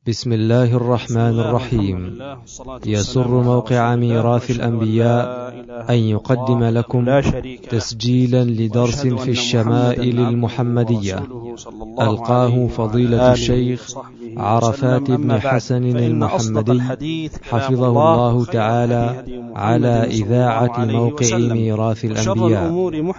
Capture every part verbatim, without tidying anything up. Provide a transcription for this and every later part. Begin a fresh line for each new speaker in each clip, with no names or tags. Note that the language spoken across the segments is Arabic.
بسم الله الرحمن الرحيم. يسر موقع ميراث الأنبياء أن يقدم لكم تسجيلا لدرس في الشمائل المحمدية ألقاه فضيلة الشيخ عرفات بن حسن المحمدي حفظه الله تعالى على إذاعة موقع ميراث الأنبياء.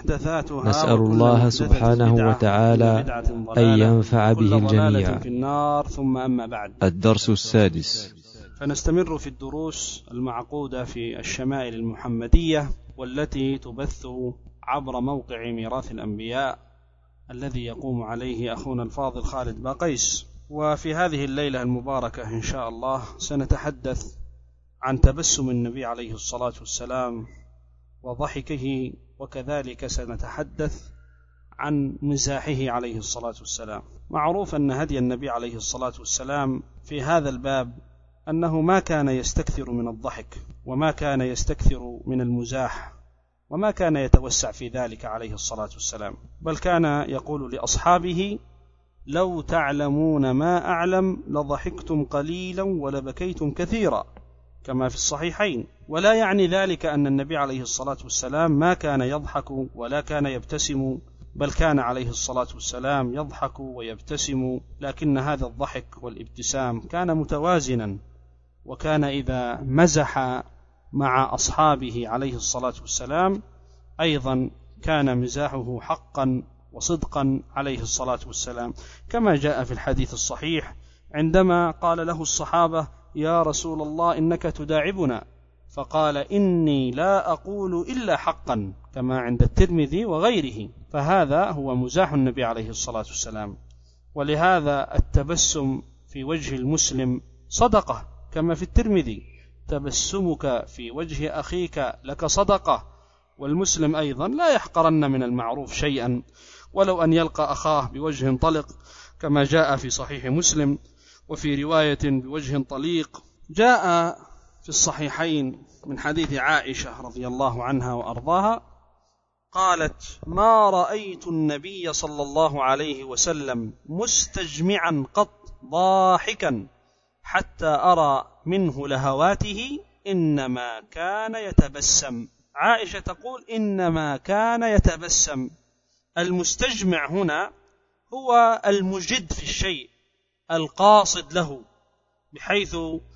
نسأل الله سبحانه وتعالى أن ينفع به الجميع.
ثم أما بعد،
الدرس السادس.
فنستمر في الدروس المعقودة في الشمائل المحمدية، والتي تبث عبر موقع ميراث الأنبياء الذي يقوم عليه أخونا الفاضل خالد باقيس. وفي هذه الليلة المباركة إن شاء الله سنتحدث عن تبسم النبي عليه الصلاة والسلام وضحكه، وكذلك سنتحدث عن مزاحه عليه الصلاة والسلام. معروف أن هدي النبي عليه الصلاة والسلام في هذا الباب أنه ما كان يستكثر من الضحك، وما كان يستكثر من المزاح، وما كان يتوسع في ذلك عليه الصلاة والسلام، بل كان يقول لأصحابه: لو تعلمون ما أعلم لضحكتم قليلا ولبكيتم كثيرا، كما في الصحيحين. ولا يعني ذلك أن النبي عليه الصلاة والسلام ما كان يضحك ولا كان يبتسم، بل كان عليه الصلاة والسلام يضحك ويبتسم، لكن هذا الضحك والابتسام كان متوازنا، وكان إذا مزح مع أصحابه عليه الصلاة والسلام أيضا كان مزاحه حقا وصدقا عليه الصلاة والسلام، كما جاء في الحديث الصحيح عندما قال له الصحابة: يا رسول الله إنك تداعبنا، فقال: إني لا أقول إلا حقا، كما عند الترمذي وغيره. فهذا هو مزاح النبي عليه الصلاة والسلام. ولهذا التبسم في وجه المسلم صدقة، كما في الترمذي: تبسمك في وجه أخيك لك صدقة. والمسلم أيضا لا يحقرن من المعروف شيئا، ولو أن يلقى أخاه بوجه طلق، كما جاء في صحيح مسلم، وفي رواية بوجه طليق. جاء في الصحيحين من حديث عائشة رضي الله عنها وأرضاها قالت: ما رأيت النبي صلى الله عليه وسلم مستجمعا قط ضاحكا حتى أرى منه لهواته، إنما كان يتبسم. عائشة تقول: إنما كان يتبسم. المستجمع هنا هو المجد في الشيء، القاصد له، بحيث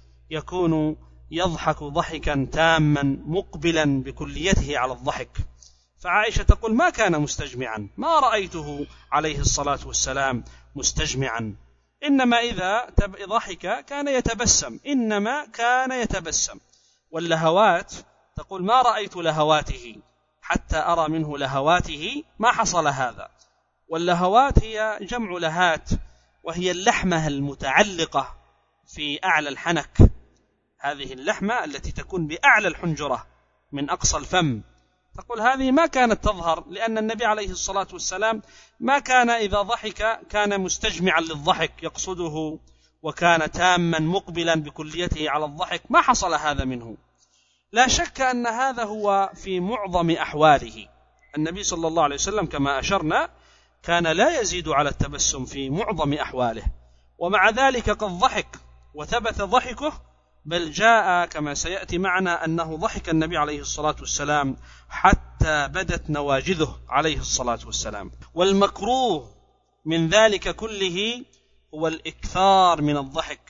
يكون يضحك ضحكا تاما مقبلا بكليته على الضحك. فعائشة تقول: ما كان مستجمعا، ما رأيته عليه الصلاة والسلام مستجمعا، إنما إذا ضحك كان يتبسم، إنما كان يتبسم. واللهوات تقول: ما رأيت لهواته حتى أرى منه لهواته، ما حصل هذا. واللهوات هي جمع لهات، وهي اللحمة المتعلقة في أعلى الحنك، هذه اللحمة التي تكون بأعلى الحنجرة من أقصى الفم. تقول هذه ما كانت تظهر، لأن النبي عليه الصلاة والسلام ما كان إذا ضحك كان مستجمعا للضحك يقصده، وكان تاما مقبلا بكليته على الضحك، ما حصل هذا منه. لا شك أن هذا هو في معظم أحواله. النبي صلى الله عليه وسلم كما أشرنا كان لا يزيد على التبسم في معظم أحواله، ومع ذلك قد ضحك وثبت ضحكه، بل جاء كما سيأتي معنا أنه ضحك النبي عليه الصلاة والسلام حتى بدت نواجذه عليه الصلاة والسلام. والمكروه من ذلك كله هو الإكثار من الضحك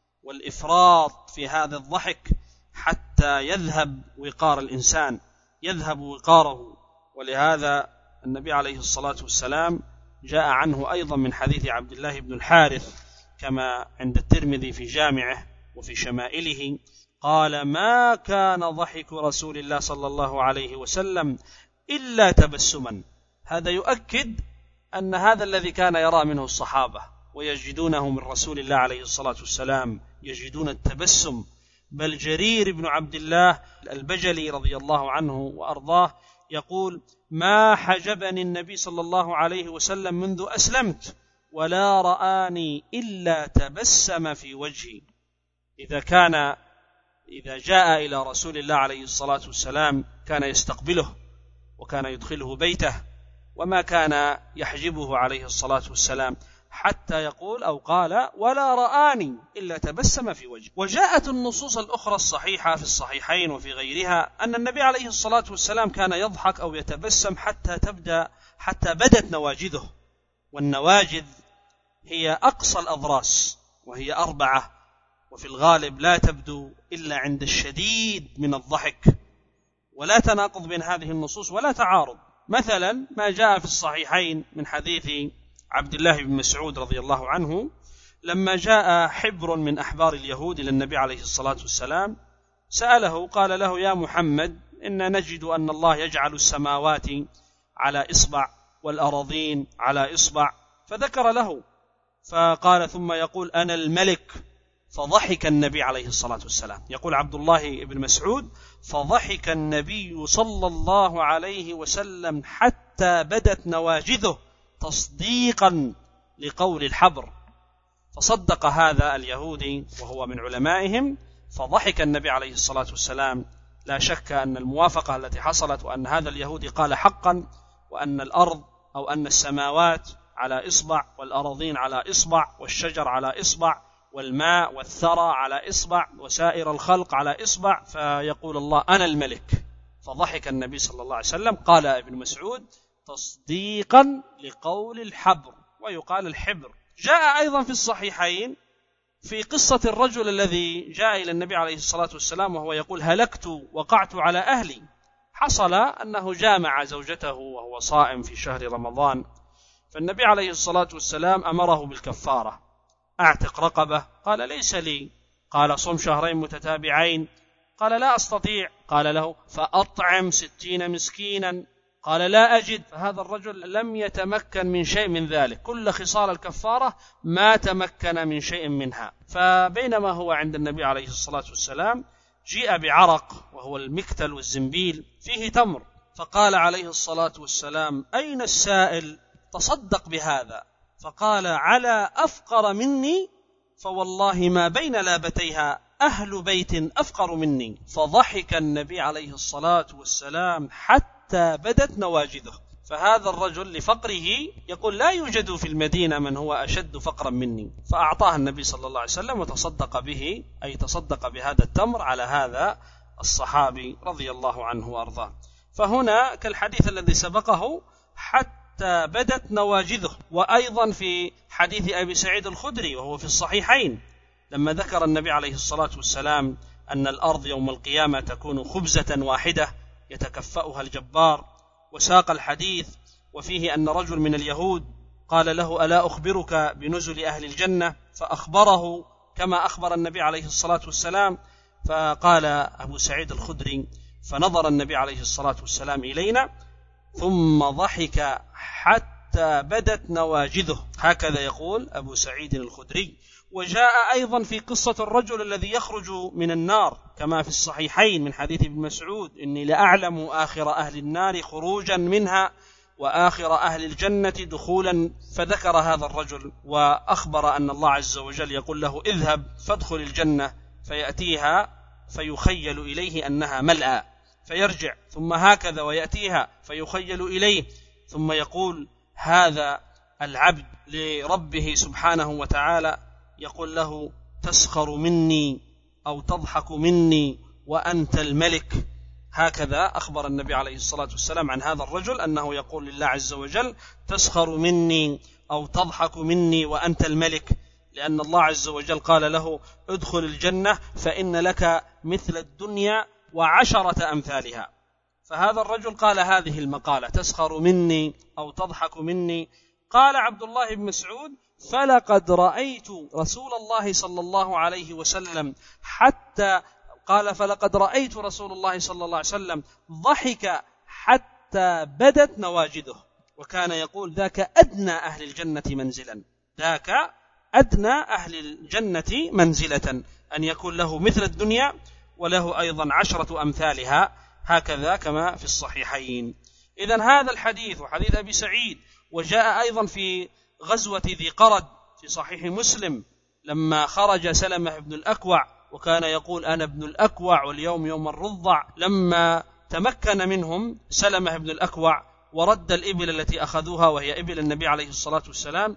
والإفراط في هذا الضحك حتى يذهب وقار الإنسان، يذهب وقاره. ولهذا النبي عليه الصلاة والسلام جاء عنه أيضا من حديث عبد الله بن الحارث كما عند الترمذي في جامعه وفي شمائله قال: ما كان ضحك رسول الله صلى الله عليه وسلم إلا تبسما. هذا يؤكد أن هذا الذي كان يرى منه الصحابة ويجدونه من رسول الله عليه الصلاة والسلام، يجدون التبسم. بل جرير بن عبد الله البجلي رضي الله عنه وأرضاه يقول: ما حجبني النبي صلى الله عليه وسلم منذ أسلمت ولا رآني إلا تبسم في وجهي. إذا كان إذا جاء إلى رسول الله عليه الصلاة والسلام كان يستقبله وكان يدخله بيته، وما كان يحجبه عليه الصلاة والسلام. حتى يقول أو قال ولا رآني إلا تبسم في وجهه. وجاءت النصوص الأخرى الصحيحة في الصحيحين وفي غيرها أن النبي عليه الصلاة والسلام كان يضحك أو يتبسم حتى تبدأ حتى بدت نواجذه، والنواجذ هي أقصى الأضراس وهي أربعة، وفي الغالب لا تبدو إلا عند الشديد من الضحك، ولا تناقض بين هذه النصوص ولا تعارض. مثلا ما جاء في الصحيحين من حديث عبد الله بن مسعود رضي الله عنه لما جاء حبر من أحبار اليهود إلى النبي عليه الصلاة والسلام سأله، قال له يا محمد إن نجد أن الله يجعل السماوات على إصبع والأراضين على إصبع، فذكر له، فقال ثم يقول أنا الملك، فضحك النبي عليه الصلاة والسلام. يقول عبد الله بن مسعود فضحك النبي صلى الله عليه وسلم حتى بدت نواجذه تصديقا لقول الحبر، فصدق هذا اليهودي وهو من علمائهم، فضحك النبي عليه الصلاة والسلام. لا شك أن الموافقة التي حصلت وأن هذا اليهودي قال حقا، وأن الأرض أو أن السماوات على إصبع والأراضين على إصبع والشجر على إصبع والماء والثرى على إصبع وسائر الخلق على إصبع، فيقول الله أنا الملك، فضحك النبي صلى الله عليه وسلم. قال ابن مسعود تصديقا لقول الحبر، ويقال الحبر. جاء أيضا في الصحيحين في قصة الرجل الذي جاء إلى النبي عليه الصلاة والسلام وهو يقول هلكت وقعت على أهلي. حصل أنه جامع زوجته وهو صائم في شهر رمضان، فالنبي عليه الصلاة والسلام أمره بالكفارة، أعتق رقبة، قال ليس لي، قال صم شهرين متتابعين، قال لا أستطيع، قال له فأطعم ستين مسكينا، قال لا أجد. فهذا الرجل لم يتمكن من شيء من ذلك، كل خصال الكفارة ما تمكن من شيء منها. فبينما هو عند النبي عليه الصلاة والسلام جيء بعرق وهو المكتل والزنبيل فيه تمر، فقال عليه الصلاة والسلام أين السائل تصدق بهذا؟ فقال على أفقر مني فوالله ما بين لابتيها أهل بيت أفقر مني. فضحك النبي عليه الصلاة والسلام حتى بدت نواجذه. فهذا الرجل لفقره يقول لا يوجد في المدينة من هو أشد فقرا مني، فأعطاه النبي صلى الله عليه وسلم وتصدق به، أي تصدق بهذا التمر على هذا الصحابي رضي الله عنه وأرضاه. فهنا كالحديث الذي سبقه حتى بدت نواجذه. وأيضا في حديث أبي سعيد الخدري وهو في الصحيحين لما ذكر النبي عليه الصلاة والسلام أن الأرض يوم القيامة تكون خبزة واحدة يتكفأها الجبار، وساق الحديث وفيه أن رجل من اليهود قال له ألا أخبرك بنزل أهل الجنة؟ فأخبره كما أخبر النبي عليه الصلاة والسلام. فقال أبو سعيد الخدري فنظر النبي عليه الصلاة والسلام إلينا ثم ضحك حتى بدت نواجذه، هكذا يقول أبو سعيد الخدري. وجاء أيضا في قصة الرجل الذي يخرج من النار كما في الصحيحين من حديث ابن مسعود إني لأعلم آخر أهل النار خروجا منها وآخر أهل الجنة دخولا، فذكر هذا الرجل وأخبر أن الله عز وجل يقول له اذهب فادخل الجنة، فيأتيها فيخيل إليه أنها ملأى، فيرجع ثم هكذا ويأتيها فيخيل إليه، ثم يقول هذا العبد لربه سبحانه وتعالى يقول له تسخر مني أو تضحك مني وأنت الملك. هكذا أخبر النبي عليه الصلاة والسلام عن هذا الرجل أنه يقول لله عز وجل تسخر مني أو تضحك مني وأنت الملك، لأن الله عز وجل قال له ادخل الجنة فإن لك مثل الدنيا وعشرة أمثالها. فهذا الرجل قال هذه المقالة تسخر مني أو تضحك مني. قال عبد الله بن مسعود فلقد رأيت رسول الله صلى الله عليه وسلم حتى قال فلقد رأيت رسول الله صلى الله عليه وسلم ضحك حتى بدت نواجذه، وكان يقول ذاك أدنى أهل الجنة منزلا، ذاك أدنى أهل الجنة منزلة، أن يكون له مثل الدنيا وله أيضا عشرة أمثالها، هكذا كما في الصحيحين. إذن هذا الحديث وحديث أبي سعيد، وجاء أيضا في غزوة ذي قرد في صحيح مسلم لما خرج سلمة بن الأكوع وكان يقول أنا ابن الأكوع واليوم يوم الرضع، لما تمكن منهم سلمة بن الأكوع ورد الإبل التي أخذوها وهي إبل النبي عليه الصلاة والسلام،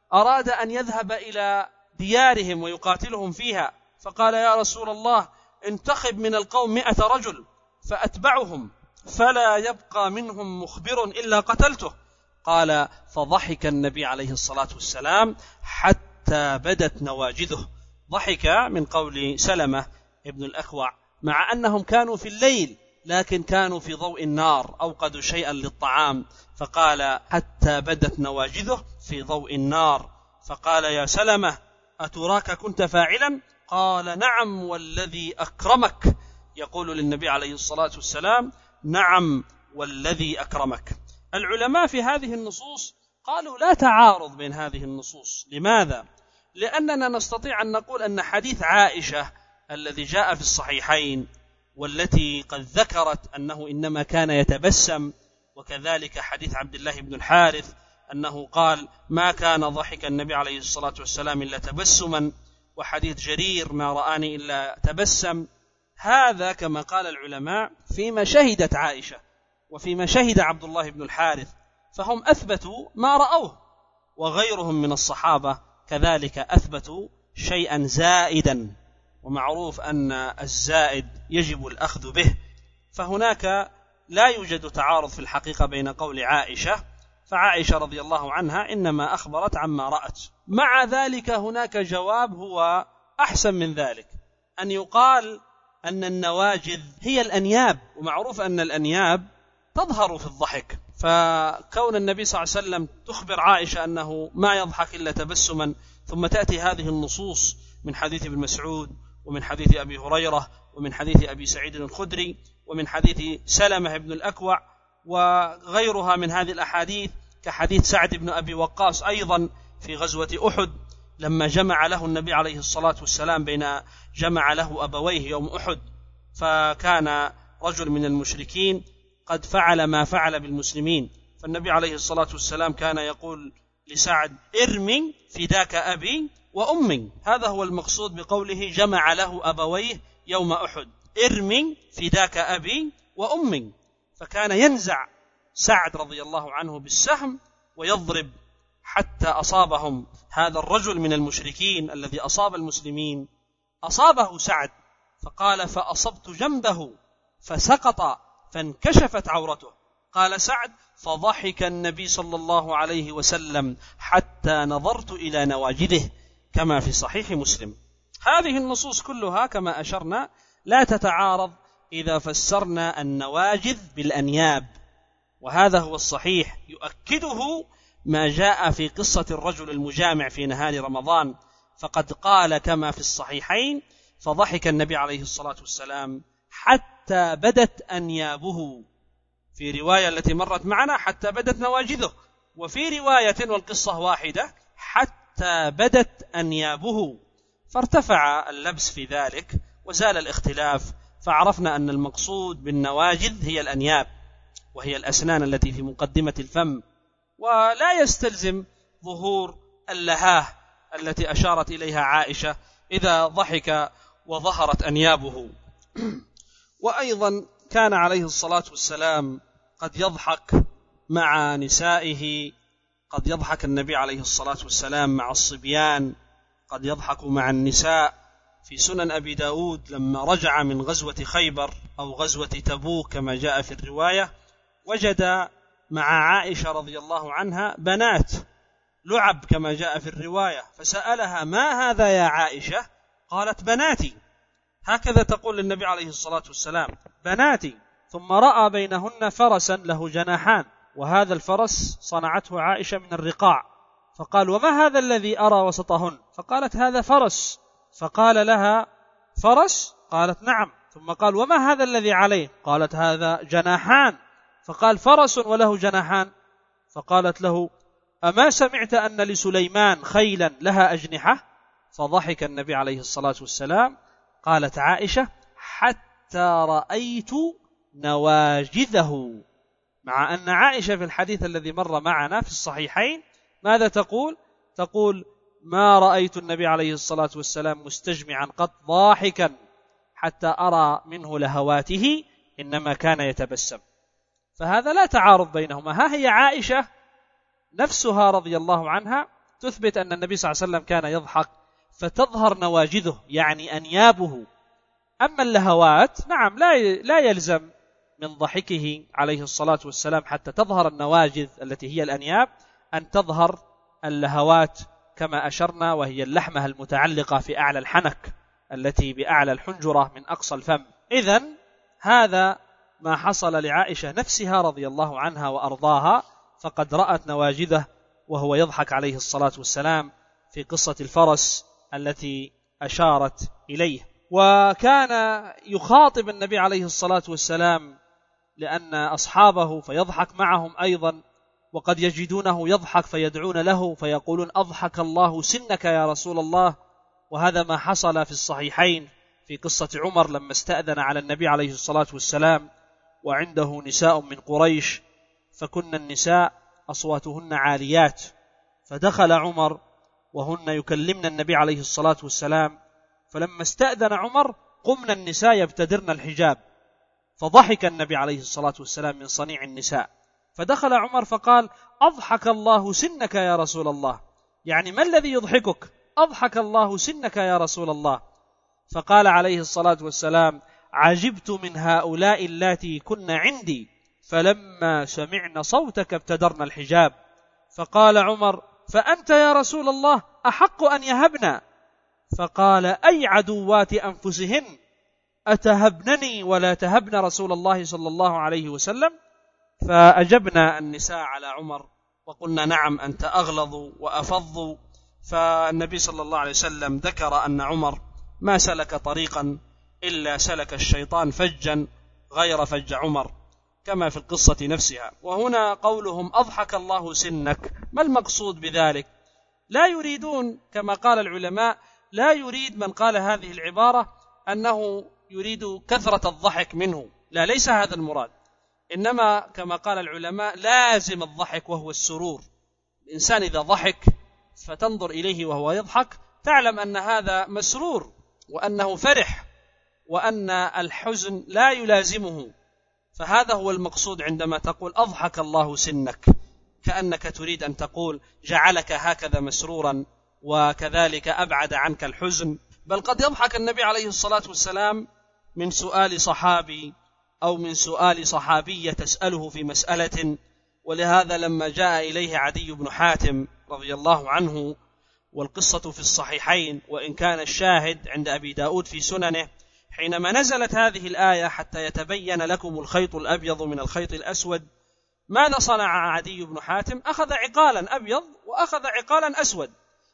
أراد أن يذهب إلى ديارهم ويقاتلهم فيها، فقال يا رسول الله انتخب من القوم مئة رجل فأتبعهم فلا يبقى منهم مخبر إلا قتلته. قال فضحك النبي عليه الصلاة والسلام حتى بدت نواجذه. ضحك من قول سلمة ابن الأكوع مع أنهم كانوا في الليل لكن كانوا في ضوء النار، أوقدوا شيئا للطعام، فقال حتى بدت نواجذه في ضوء النار. فقال يا سلمة أتراك كنت فاعلا؟ قال نعم والذي أكرمك. يقول للنبي عليه الصلاة والسلام نعم والذي أكرمك. العلماء في هذه النصوص قالوا لا تعارض بين هذه النصوص. لماذا؟ لأننا نستطيع أن نقول أن حديث عائشة الذي جاء في الصحيحين والتي قد ذكرت أنه إنما كان يتبسم، وكذلك حديث عبد الله بن الحارث أنه قال ما كان ضحك النبي عليه الصلاة والسلام إلا تبسما، وحديث جرير ما رآني إلا تبسم، هذا كما قال العلماء فيما شهدت عائشة وفيما شهد عبد الله بن الحارث، فهم أثبتوا ما رأوه، وغيرهم من الصحابة كذلك أثبتوا شيئا زائدا، ومعروف أن الزائد يجب الأخذ به. فهناك لا يوجد تعارض في الحقيقة بين قول عائشة، فعائشة رضي الله عنها إنما أخبرت عما رأت. مع ذلك هناك جواب هو أحسن من ذلك، أن يقال أن النواجذ هي الأنياب، ومعروف أن الأنياب تظهر في الضحك، فكون النبي صلى الله عليه وسلم تخبر عائشة أنه ما يضحك إلا تبسما، ثم تأتي هذه النصوص من حديث ابن مسعود ومن حديث أبي هريرة ومن حديث أبي سعيد الخدري ومن حديث سلمة بن الأكوع وغيرها من هذه الأحاديث، كحديث سعد بن أبي وقاص أيضا في غزوة أحد لما جمع له النبي عليه الصلاة والسلام بين جمع له أبويه يوم أحد، فكان رجل من المشركين قد فعل ما فعل بالمسلمين، فالنبي عليه الصلاة والسلام كان يقول لسعد ارمي فداك أبي وأمي. هذا هو المقصود بقوله جمع له أبويه يوم أحد، ارمي فداك أبي وأمي. فكان ينزع سعد رضي الله عنه بالسهم ويضرب حتى أصابهم. هذا الرجل من المشركين الذي أصاب المسلمين أصابه سعد، فقال فأصبت جنبه فسقط فانكشفت عورته. قال سعد فضحك النبي صلى الله عليه وسلم حتى نظرت إلى نواجذه، كما في صحيح مسلم. هذه النصوص كلها كما أشرنا لا تتعارض إذا فسرنا النواجذ بالأنياب، وهذا هو الصحيح، يؤكده ما جاء في قصة الرجل المجامع في نهار رمضان، فقد قال كما في الصحيحين فضحك النبي عليه الصلاة والسلام حتى بدت أنيابه، في رواية التي مرت معنا حتى بدت نواجذه، وفي رواية والقصة واحدة حتى بدت أنيابه. فارتفع اللبس في ذلك وزال الاختلاف، فعرفنا أن المقصود بالنواجذ هي الأنياب، وهي الأسنان التي في مقدمة الفم، ولا يستلزم ظهور اللهاه التي أشارت إليها عائشة إذا ضحك وظهرت أنيابه. وأيضا كان عليه الصلاة والسلام قد يضحك مع نسائه، قد يضحك النبي عليه الصلاة والسلام مع الصبيان، قد يضحك مع النساء. في سنن أبي داود لما رجع من غزوة خيبر أو غزوة تبوك كما جاء في الرواية، وجد مع عائشة رضي الله عنها بنات لعب كما جاء في الرواية، فسألها ما هذا يا عائشة؟ قالت بناتي. هكذا تقول للنبي عليه الصلاة والسلام بناتي. ثم رأى بينهن فرسا له جناحان، وهذا الفرس صنعته عائشة من الرقاع، فقال وما هذا الذي أرى وسطهن؟ فقالت هذا فرس. فقال لها فرس؟ قالت نعم. ثم قال وما هذا الذي عليه؟ قالت هذا جناحان. فقال فرس وله جناحان؟ فقالت له أما سمعت أن لسليمان خيلا لها أجنحة؟ فضحك النبي عليه الصلاة والسلام. قالت عائشة حتى رأيت نواجذه، مع أن عائشة في الحديث الذي مر معنا في الصحيحين ماذا تقول؟ تقول ما رأيت النبي عليه الصلاة والسلام مستجمعا قط ضاحكا حتى أرى منه لهواته، إنما كان يتبسم. فهذا لا تعارض بينهما. ها هي عائشة نفسها رضي الله عنها
تثبت أن النبي صلى الله عليه وسلم كان يضحك فتظهر نواجذه يعني أنيابه. أما اللهوات نعم لا لا يلزم من ضحكه عليه الصلاة والسلام حتى تظهر النواجذ التي هي الأنياب أن تظهر اللهوات كما أشرنا، وهي اللحمة المتعلقة في أعلى الحنك التي بأعلى الحنجرة من أقصى الفم. إذن هذا ما حصل لعائشة نفسها رضي الله عنها وأرضاها، فقد رأت نواجذه وهو يضحك عليه الصلاة والسلام في قصة الفرس التي أشارت إليه. وكان يخاطب النبي عليه الصلاة والسلام لأن أصحابه فيضحك معهم أيضا، وقد يجدونه يضحك فيدعون له فيقولون أضحك الله سنك يا رسول الله. وهذا ما حصل في الصحيحين في قصة عمر لما استأذن على النبي عليه الصلاة والسلام وعنده نساء من قريش، فكن النساء أصواتهن عاليات، فدخل عمر وهن يكلمن النبي عليه الصلاة والسلام، فلما استأذن عمر قمنا النساء يبتدرن الحجاب، فضحك النبي عليه الصلاة والسلام من صنيع النساء. فدخل عمر فقال أضحك الله سنك يا رسول الله، يعني ما الذي يضحكك؟ أضحك الله سنك يا رسول الله. فقال عليه الصلاة والسلام عجبت من هؤلاء اللاتي كن عندي فلما سمعن صوتك ابتدرن الحجاب. فقال عمر فأنت يا رسول الله أحق أن يهبنا. فقال أي عدوات أنفسهن أتهبنني ولا تهبن رسول الله صلى الله عليه وسلم؟ فأجبنا النساء على عمر وقلنا نعم أنت أغلظ وأفض. فالنبي صلى الله عليه وسلم ذكر أن عمر ما سلك طريقا إلا سلك الشيطان فجا غير فج عمر، كما في القصة نفسها. وهنا قولهم أضحك الله سنك، ما المقصود بذلك؟ لا يريدون كما قال العلماء، لا يريد من قال هذه العبارة أنه يريد كثرة الضحك منه، لا ليس هذا المراد، إنما كما قال العلماء لازم الضحك وهو السرور. الإنسان إذا ضحك فتنظر إليه وهو يضحك تعلم أن هذا مسرور وأنه فرح وأن الحزن لا يلازمه. فهذا هو المقصود عندما تقول أضحك الله سنك، كأنك تريد أن تقول جعلك هكذا مسرورا وكذلك أبعد عنك الحزن. بل قد يضحك النبي عليه الصلاة والسلام من سؤال صحابي أو من سؤال صحابية تسأله في مسألة. ولهذا لما جاء إليه عدي بن حاتم رضي الله عنه، والقصة في الصحيحين وإن كان الشاهد عند أبي داود في سننه، حينما نزلت هذه الآية حتى يتبين لكم الخيط الأبيض من الخيط الأسود، ماذا صنع عدي بن حاتم؟ أخذ عقالا أبيض وأخذ عقالا أسود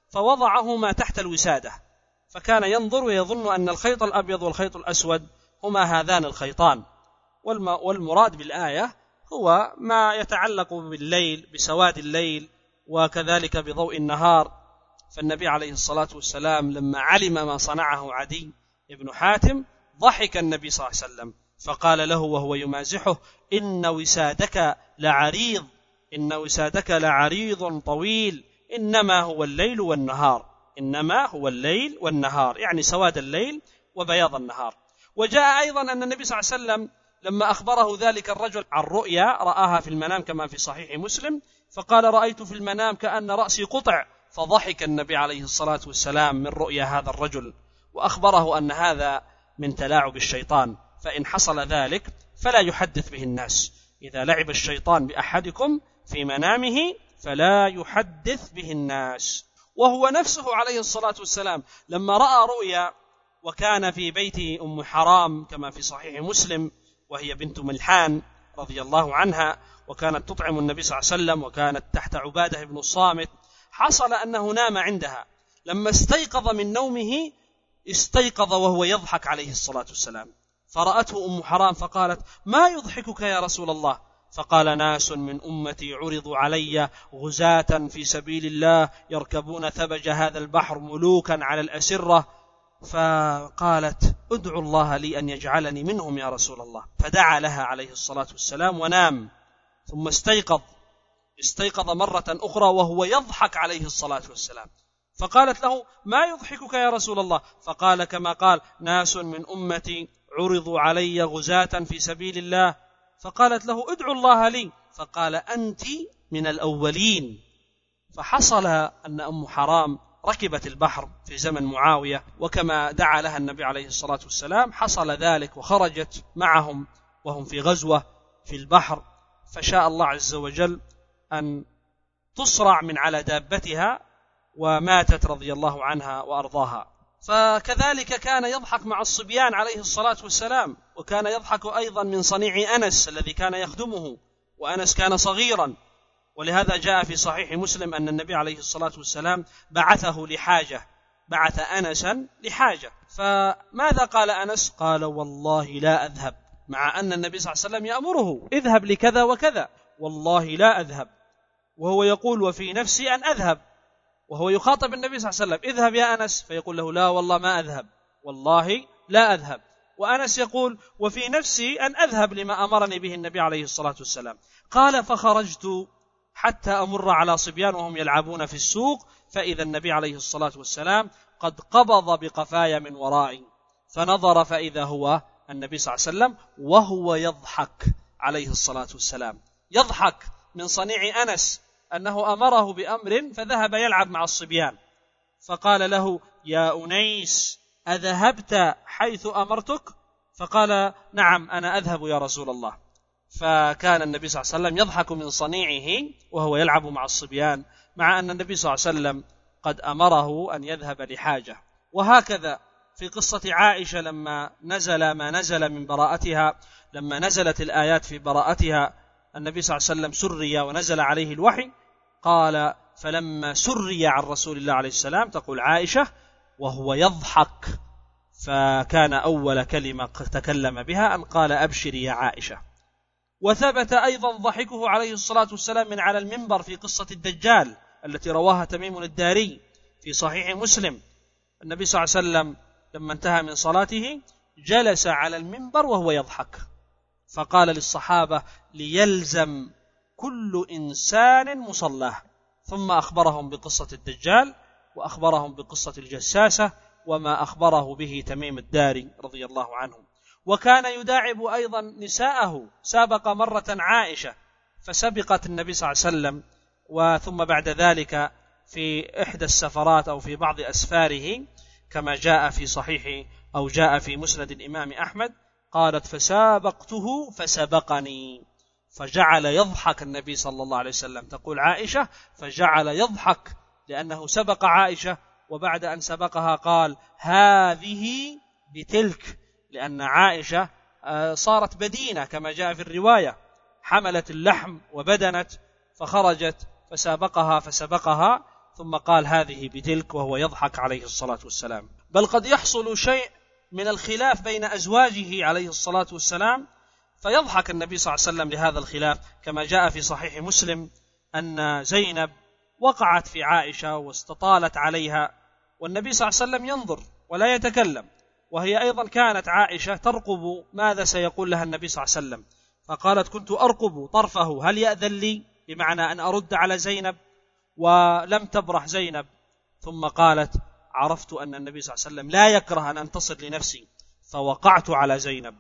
فوضعهما تحت الوسادة، فكان ينظر ويظن أن الخيط الأبيض والخيط الأسود هما هذان الخيطان. والمراد بالآية هو ما يتعلق بالليل، بسواد الليل وكذلك بضوء النهار. فالنبي عليه الصلاة والسلام لما علم ما صنعه عدي بن حاتم ضحك النبي صلى الله عليه وسلم فقال له وهو يمازحه إن وسادك لعريض إن وسادك لعريض طويل إنما هو الليل والنهار إنما هو الليل والنهار يعني سواد الليل وبياض النهار. وجاء أيضا أن النبي صلى الله عليه وسلم لما أخبره ذلك الرجل عن رؤيا رآها في المنام كما في صحيح مسلم، فقال رأيت في المنام كأن رأسي قطع، فضحك النبي عليه الصلاة والسلام من رؤيا هذا الرجل وأخبره أن هذا من تلاعب الشيطان، فإن حصل ذلك فلا يحدث به الناس. إذا لعب الشيطان بأحدكم في منامه فلا يحدث به الناس. وهو نفسه عليه الصلاة والسلام لما رأى رؤيا وكان في بيت أم حرام كما في صحيح مسلم، وهي بنت ملحان رضي الله عنها، وكانت تطعم النبي صلى الله عليه وسلم وكانت تحت عبادة بن الصامت، حصل أنه نام عندها. لما استيقظ من نومه استيقظ وهو يضحك عليه الصلاة والسلام، فرأته أم حرام فقالت ما يضحكك يا رسول الله؟ فقال ناس من أمتي عرضوا علي غزاة في سبيل الله يركبون ثبج هذا البحر ملوكا على الأسرة، فقالت ادعو الله لي أن يجعلني منهم يا رسول الله. فدعا لها عليه الصلاة والسلام ونام، ثم استيقظ استيقظ مرة أخرى وهو يضحك عليه الصلاة والسلام، فقالت له ما يضحكك يا رسول الله؟ فقال كما قال ناس من أمتي عرضوا علي غزاة في سبيل الله. فقالت له ادعو الله لي، فقال أنت من الأولين
فحصل أن أم حرام ركبت البحر في زمن معاوية، وكما دعا لها النبي عليه الصلاة والسلام حصل ذلك، وخرجت معهم وهم في غزوة في البحر، فشاء الله عز وجل أن تصرع من على دابتها وماتت رضي الله عنها وأرضاها. فكذلك كان يضحك مع الصبيان عليه الصلاة والسلام، وكان يضحك أيضا من صنيع أنس الذي كان يخدمه، وأنس كان صغيرا، ولهذا جاء في صحيح مسلم أن النبي عليه الصلاة والسلام بعثه لحاجة، بعث أنسا لحاجة، فماذا قال أنس؟ قال والله لا أذهب، مع أن النبي صلى الله عليه وسلم يأمره اذهب لكذا وكذا، والله لا أذهب، وهو يقول وفي نفسي أن أذهب، وهو يخاطب النبي صلى الله عليه وسلم اذهب يا أنس، فيقول له لا والله ما أذهب، والله لا أذهب، وأنس يقول وفي نفسي أن أذهب لما أمرني به النبي عليه الصلاة والسلام. قال فخرجت حتى أمر على صبيان وهم يلعبون في السوق، فإذا النبي عليه الصلاة والسلام قد قبض بقفايا من ورائي، فنظر فإذا هو النبي صلى الله عليه وسلم وهو يضحك عليه الصلاة والسلام، يضحك من صنيع أنس أنه أمره بأمر فذهب يلعب مع الصبيان، فقال له يا أنيس أذهبت حيث أمرتك؟ فقال نعم أنا أذهب يا رسول الله. فكان النبي صلى الله عليه وسلم يضحك من صنيعه وهو يلعب مع الصبيان، مع أن النبي صلى الله عليه وسلم قد أمره أن يذهب لحاجة. وهكذا في قصة عائشة لما نزل ما نزل من براءتها، لما نزلت الآيات في براءتها، النبي صلى الله عليه وسلم سري ونزل عليه الوحي، قال فلما سري عن رسول الله عليه السلام، تقول عائشة وهو يضحك، فكان أول كلمة تكلم بها أن قال أبشري يا عائشة. وثبت أيضا ضحكه عليه الصلاة والسلام من على المنبر في قصة الدجال التي رواها تميم الداري في صحيح مسلم. النبي صلى الله عليه وسلم لما انتهى من صلاته جلس على المنبر وهو يضحك، فقال للصحابة ليلزم كل إنسان مصلاه، ثم أخبرهم بقصة الدجال وأخبرهم بقصة الجساسة وما أخبره به تميم الداري رضي الله عنه. وكان يداعب أيضا نساءه، سابق مرة عائشة فسبقت النبي صلى الله عليه وسلم، وثم بعد ذلك في إحدى السفرات أو في بعض أسفاره كما جاء في صحيح أو جاء في مسند الإمام أحمد، قالت فسابقته فسبقني، فجعل يضحك النبي صلى الله عليه وسلم، تقول عائشة فجعل يضحك لأنه سبق عائشة، وبعد أن سبقها قال هذه بتلك، لأن عائشة صارت بدينة كما جاء في الرواية، حملت اللحم وبدنت فخرجت فسابقها فسبقها، ثم قال هذه بتلك وهو يضحك عليه الصلاة والسلام. بل قد يحصل شيء من الخلاف بين أزواجه عليه الصلاة والسلام فيضحك النبي صلى الله عليه وسلم لهذا الخلاف، كما جاء في صحيح مسلم أن زينب وقعت في عائشة واستطالت عليها، والنبي صلى الله عليه وسلم ينظر ولا يتكلم، وهي أيضا كانت عائشة ترقب ماذا سيقول لها النبي صلى الله عليه وسلم، فقالت كنت أرقب طرفه هل يأذن لي، بمعنى أن أرد على زينب، ولم تبرح زينب، ثم قالت عرفت أن النبي صلى الله عليه وسلم لا يكره أن أنتصر لنفسي، فوقعت على زينب،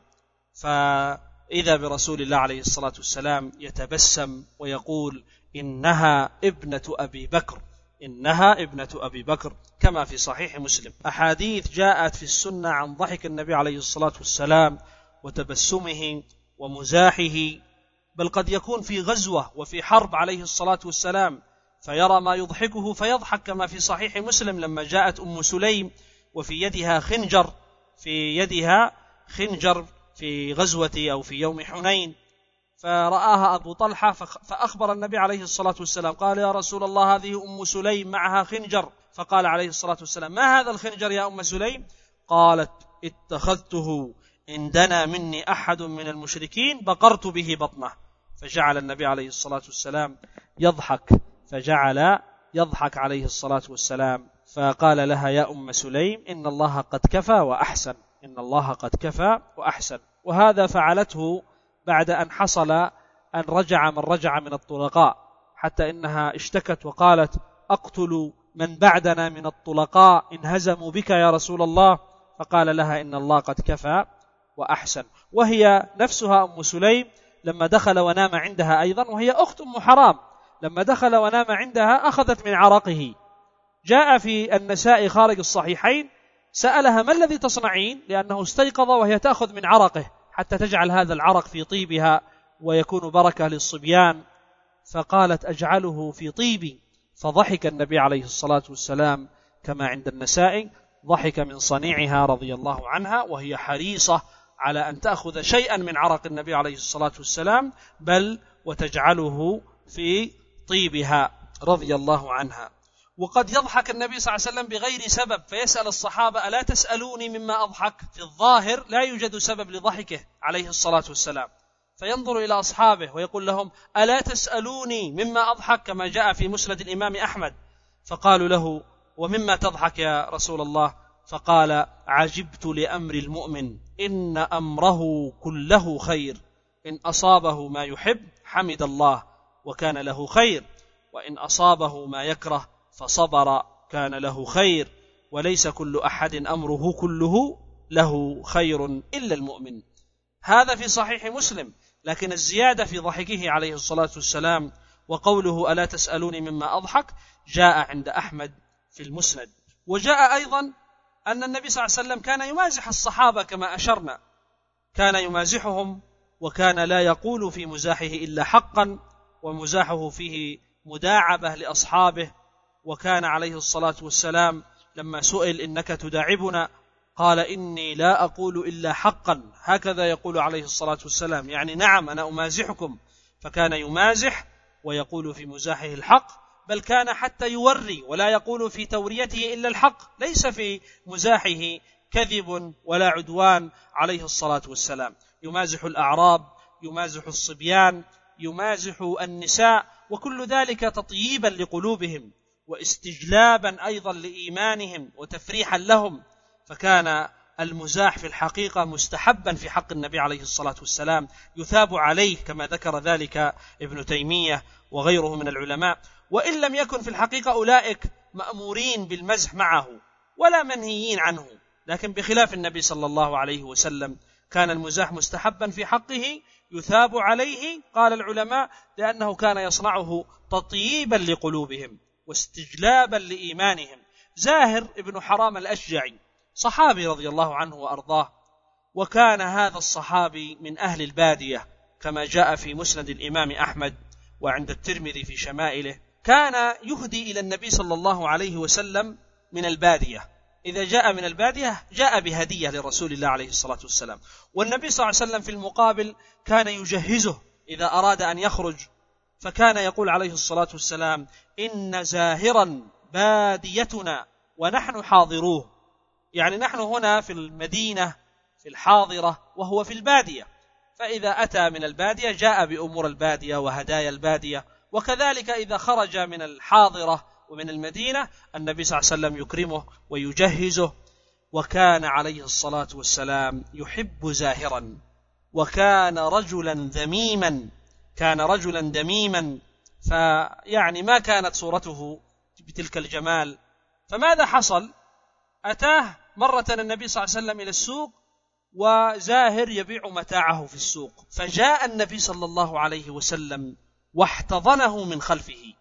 فإذا برسول الله عليه الصلاة والسلام يتبسم ويقول إنها ابنة أبي بكر، إنها ابنة أبي بكر، كما في صحيح مسلم. أحاديث جاءت في السنة عن ضحك النبي عليه الصلاة والسلام وتبسمه ومزاحه، بل قد يكون في غزوة وفي حرب عليه الصلاة والسلام فيرى ما يضحكه فيضحك، كما في صحيح مسلم لما جاءت أم سليم وفي يدها خنجر، في يدها خنجر في غزوة أو في يوم حنين، فرآها أبو طلحة فأخبر النبي عليه الصلاة والسلام، قال يا رسول الله هذه أم سليم معها خنجر، فقال عليه الصلاة والسلام ما هذا الخنجر يا أم سليم؟ قالت اتخذته إن دنا مني أحد من المشركين بقرت به بطنه، فجعل النبي عليه الصلاة والسلام يضحك، فجعل يضحك عليه الصلاة والسلام، فقال لها يا أم سليم إن الله قد كفى وأحسن، إن الله قد كفى وأحسن. وهذا فعلته بعد أن حصل أن رجع من رجع من الطلقاء، حتى إنها اشتكت وقالت أقتل من بعدنا من الطلقاء إن هزموا بك يا رسول الله، فقال لها إن الله قد كفى وأحسن. وهي نفسها أم سليم لما دخل ونام عندها أيضا، وهي أخت أم حرام،
لما دخل ونام عندها أخذت من عرقه. جاء في النساء خارج الصحيحين سألها ما الذي تصنعين، لأنه استيقظ وهي تأخذ من عرقه حتى تجعل هذا العرق في طيبها ويكون بركة للصبيان، فقالت أجعله في طيبي. فضحك النبي عليه الصلاة والسلام كما عند النساء، ضحك من صنيعها رضي الله عنها، وهي حريصة على أن تأخذ شيئا من عرق النبي عليه الصلاة والسلام بل وتجعله في طيبها رضي الله عنها. وقد يضحك النبي صلى الله عليه وسلم بغير سبب، فيسأل الصحابة ألا تسألوني مما أضحك؟ في الظاهر لا يوجد سبب لضحكه عليه الصلاة والسلام، فينظر إلى أصحابه ويقول لهم ألا تسألوني مما أضحك، كما جاء في مسند الإمام أحمد. فقالوا له ومما تضحك يا رسول الله؟ فقال عجبت لأمر المؤمن إن أمره كله خير، إن أصابه ما يحب حمد الله وكان له خير، وإن أصابه ما يكره فصبر كان له خير، وليس كل أحد أمره كله له خير إلا المؤمن. هذا في صحيح مسلم، لكن الزيادة في ضحكه عليه الصلاة والسلام وقوله ألا تسألوني مما أضحك جاء عند أحمد في المسند. وجاء أيضا أن النبي صلى الله عليه وسلم كان يمازح الصحابة كما أشرنا، كان يمازحهم وكان لا يقول في مزاحه إلا حقا، ومزاحه فيه مداعبة لأصحابه. وكان عليه الصلاة والسلام لما سئل إنك تداعبنا قال إني لا أقول إلا حقا، هكذا يقول عليه الصلاة والسلام، يعني نعم أنا أمازحكم. فكان يمازح ويقول في مزاحه الحق، بل كان حتى يوري ولا يقول في توريته إلا الحق، ليس في مزاحه كذب ولا عدوان عليه الصلاة والسلام. يمازح الأعراب، يمازح الصبيان، يمازح النساء، وكل ذلك تطييبا لقلوبهم واستجلابا أيضا لإيمانهم وتفريحا لهم. فكان المزاح في الحقيقة مستحبا في حق النبي عليه الصلاة والسلام، يثاب عليه كما ذكر ذلك ابن تيمية وغيره من العلماء. وإن لم يكن في الحقيقة أولئك مأمورين بالمزح معه ولا منهيين عنه، لكن بخلاف النبي صلى الله عليه وسلم كان المزاح مستحبا في حقه يثاب عليه، قال العلماء لأنه كان يصنعه تطييبا لقلوبهم واستجلابا لإيمانهم. زاهر ابن حرام الأشجعي صحابي رضي الله عنه وأرضاه، وكان هذا الصحابي من أهل البادية كما جاء في مسند الإمام أحمد وعند الترمذي في شمائله. كان يهدي إلى النبي صلى الله عليه وسلم من البادية، إذا جاء من البادية جاء بهدية لرسول الله عليه الصلاة والسلام. والنبي صلى الله عليه وسلم في المقابل كان يجهزه إذا أراد أن يخرج، فكان يقول عليه الصلاة والسلام إن زاهرا باديتنا ونحن حاضروه، يعني نحن هنا في المدينة في الحاضرة وهو في البادية، فإذا أتى من البادية جاء بأمور البادية وهدايا البادية. وكذلك إذا خرج من الحاضرة ومن المدينة النبي صلى الله عليه وسلم يكرمه ويجهزه. وكان عليه الصلاة والسلام يحب زاهرا، وكان رجلا ذميما، كان رجلا دميما، فيعني ما كانت صورته بتلك الجمال. فماذا حصل؟ أتاه مرة النبي صلى الله عليه وسلم إلى السوق وزاهر يبيع متاعه في السوق، فجاء النبي صلى الله عليه وسلم واحتضنه من خلفه،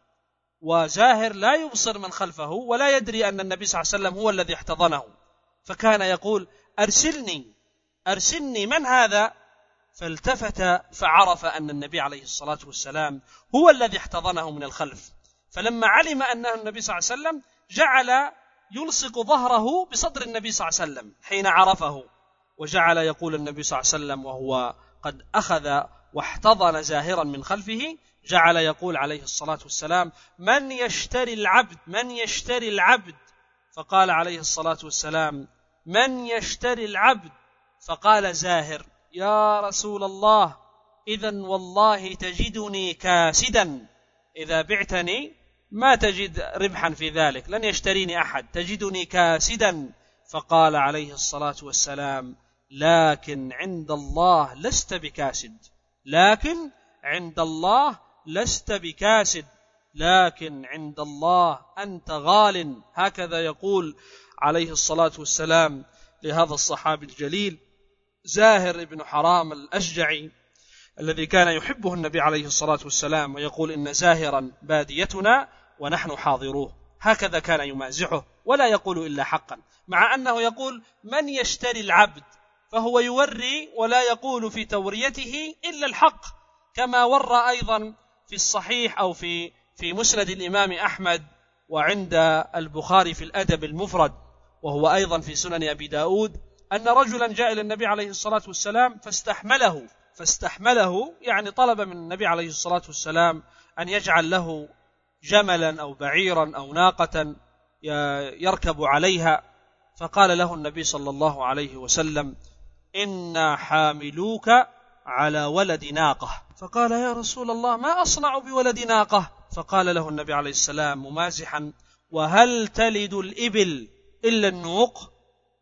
وزاهر لا يبصر من خلفه ولا يدري أن النبي صلى الله عليه وسلم هو الذي احتضنه، فكان يقول أرسلني أرسلني من هذا؟ فالتفت فعرف أن النبي عليه الصلاة والسلام هو الذي احتضنه من الخلف. فلما علم أنه النبي صلى الله عليه وسلم جعل يلصق ظهره بصدر النبي صلى الله عليه وسلم حين عرفه، وجعل يقول النبي صلى الله عليه وسلم وهو قد أخذ واحتضن زاهرا من خلفه، جعل يقول عليه الصلاة والسلام من يشتري العبد من يشتري العبد؟ فقال عليه الصلاة والسلام من يشتري العبد؟ فقال زاهر يا رسول الله إذن والله تجدني كاسدا، إذا بعتني ما تجد ربحا في ذلك، لن يشتريني أحد، تجدني كاسدا. فقال عليه الصلاة والسلام لكن عند الله لست بكاسد، لكن عند الله لست بكاسد، لكن عند الله أنت غال. هكذا يقول عليه الصلاة والسلام لهذا الصحابي الجليل زاهر بن حرام الأشجعي.
الذي كان يحبه النبي عليه الصلاة والسلام ويقول إن زاهرا باديتنا ونحن حاضروه، هكذا كان يمازحه ولا يقول إلا حقا، مع أنه يقول من يشتري العبد فهو يوري ولا يقول في توريته إلا الحق، كما ورى أيضا في الصحيح أو في في مسند الإمام أحمد وعند البخاري في الأدب المفرد، وهو أيضا في سنن أبي داود، أن رجلا جاء إلى النبي عليه الصلاة والسلام فاستحمله فاستحمله يعني طلب من النبي عليه الصلاة والسلام أن يجعل له جملا أو بعيرا أو ناقة يركب عليها، فقال له النبي صلى الله عليه وسلم إنا حاملوك على ولد ناقة. فقال يا رسول الله ما أصنع بولد ناقة؟ فقال له النبي عليه السلام ممازحا وهل تلد الإبل إلا النوق؟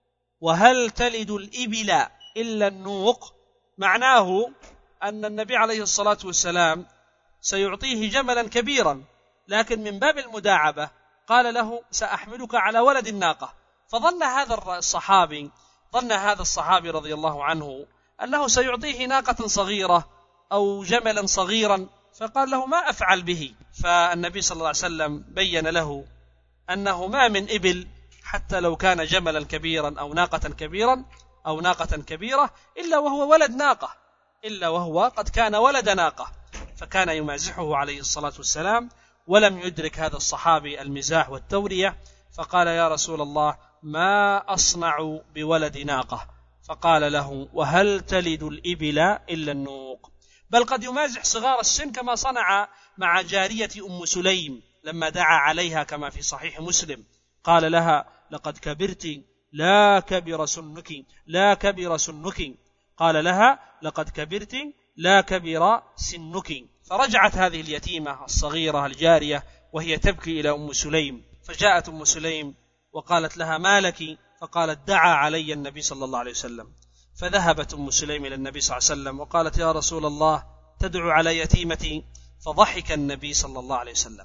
وهل تلد الإبل إلا النوق؟ معناه أن النبي عليه الصلاة والسلام سيعطيه جملا كبيرا، لكن من باب المداعبة قال له سأحملك على ولد الناقة. فظن هذا الصحابي ظن هذا الصحابي رضي الله عنه أنه سيعطيه ناقة صغيرة أو جملا صغيرا، فقال له ما أفعل به؟ فالنبي صلى الله عليه وسلم بين له أنه ما من إبل حتى لو كان جملا كبيرا أو ناقة كبيرا أو ناقة كبيرة إلا وهو ولد ناقة، إلا وهو قد كان ولد ناقة. فكان يمازحه عليه الصلاة والسلام، ولم يدرك هذا الصحابي المزاح والتورية، فقال يا رسول الله ما أصنع بولد ناقة؟ فقال له وهل تلد الإبل إلا النوق؟ بل قد يمازح صغار السن كما صنع مع جارية أم سليم لما دعا عليها كما في صحيح مسلم، قال لها لقد كبرت لا كبر سنك لا كبر سنك، قال لها لقد كبرت لا كبر سنك. فرجعت هذه اليتيمة الصغيرة الجارية وهي تبكي إلى أم سليم، فجاءت أم سليم وقالت لها ما لك؟ فقالت دعا علي النبي صلى الله عليه وسلم. فذهبت أم سليم إلى النبي صلى الله عليه وسلم وقالت يا رسول الله تدعو على يتيمتي؟ فضحك النبي صلى الله عليه وسلم،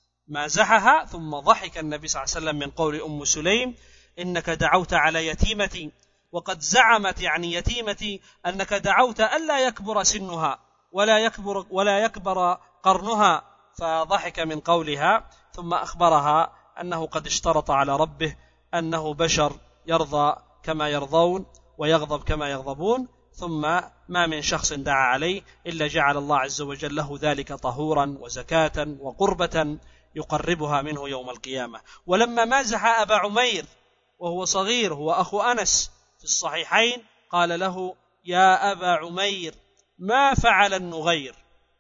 مازحها ثم ضحك النبي صلى الله عليه وسلم من قول أم سليم إنك دعوت على يتيمتي، وقد زعمت يعني يتيمتي أنك دعوت ألا يكبر سنها ولا يكبر ولا يكبر قرنها، فضحك من قولها، ثم أخبرها أنه قد اشترط على ربه أنه بشر يرضى كما يرضون ويغضب كما يغضبون، ثم ما من شخص دعا عليه إلا جعل الله عز وجل له ذلك طهورا وزكاة وقربة يقربها منه يوم القيامة. ولما مازح أبا عمير وهو صغير هو أخو أنس في الصحيحين قال له يا أبا عمير ما فعل النغير؟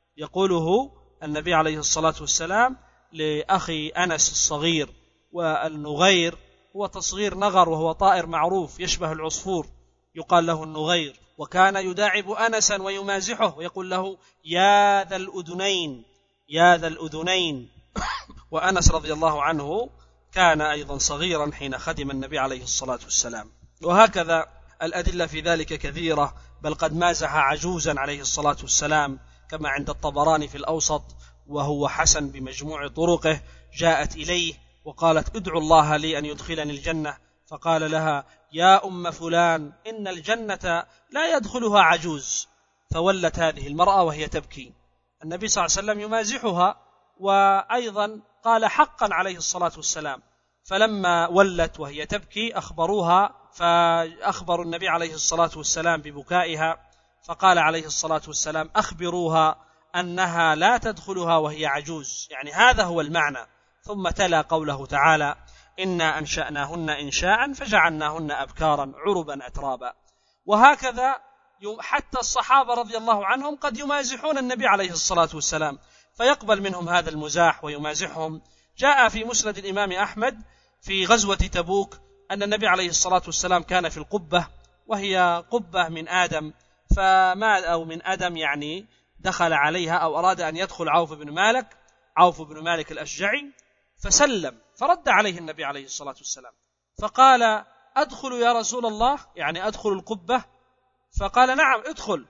يقوله النبي عليه الصلاة والسلام لأخي أنس الصغير، والنغير هو تصغير نغر وهو طائر معروف يشبه العصفور يقال له النغير، وكان يداعب أنسا ويمازحه ويقول له يا ذا الأذنين يا ذا الأذنين. وأنس رضي الله عنه كان أيضا صغيرا حين خدم النبي عليه الصلاة والسلام. وهكذا الأدلة في ذلك كثيرة، بل قد مازح عجوزا عليه الصلاة والسلام كما عند الطبراني في الأوسط وهو حسن بمجموع طرقه، جاءت إليه وقالت ادعو الله لي أن يدخلني الجنة، فقال لها يا أم فلان إن الجنة لا يدخلها عجوز، فولت هذه المرأة وهي تبكي. النبي صلى الله عليه وسلم يمازحها، وأيضا قال حقا عليه الصلاة والسلام، فلما ولت وهي تبكي أخبروها، فأخبروا النبي عليه الصلاة والسلام ببكائها، فقال عليه الصلاة والسلام أخبروها أنها لا تدخلها وهي عجوز، يعني هذا هو المعنى. ثم تلا قوله تعالى إنا أنشأناهن إنشاء فجعلناهن أبكارا عربا أترابا. وهكذا حتى الصحابة رضي الله عنهم قد يمازحون النبي عليه الصلاة والسلام فيقبل منهم هذا المزاح ويمازحهم. جاء في مسند الإمام أحمد في غزوة تبوك أن النبي عليه الصلاة والسلام كان في القبة، وهي قبة من آدم، فما أو من آدم يعني دخل عليها أو أراد أن يدخل عوف بن مالك عوف بن مالك الأشجعي فسلم، فرد عليه النبي عليه الصلاة والسلام فقال أدخل يا رسول الله، يعني أدخل القبة؟ فقال نعم ادخل.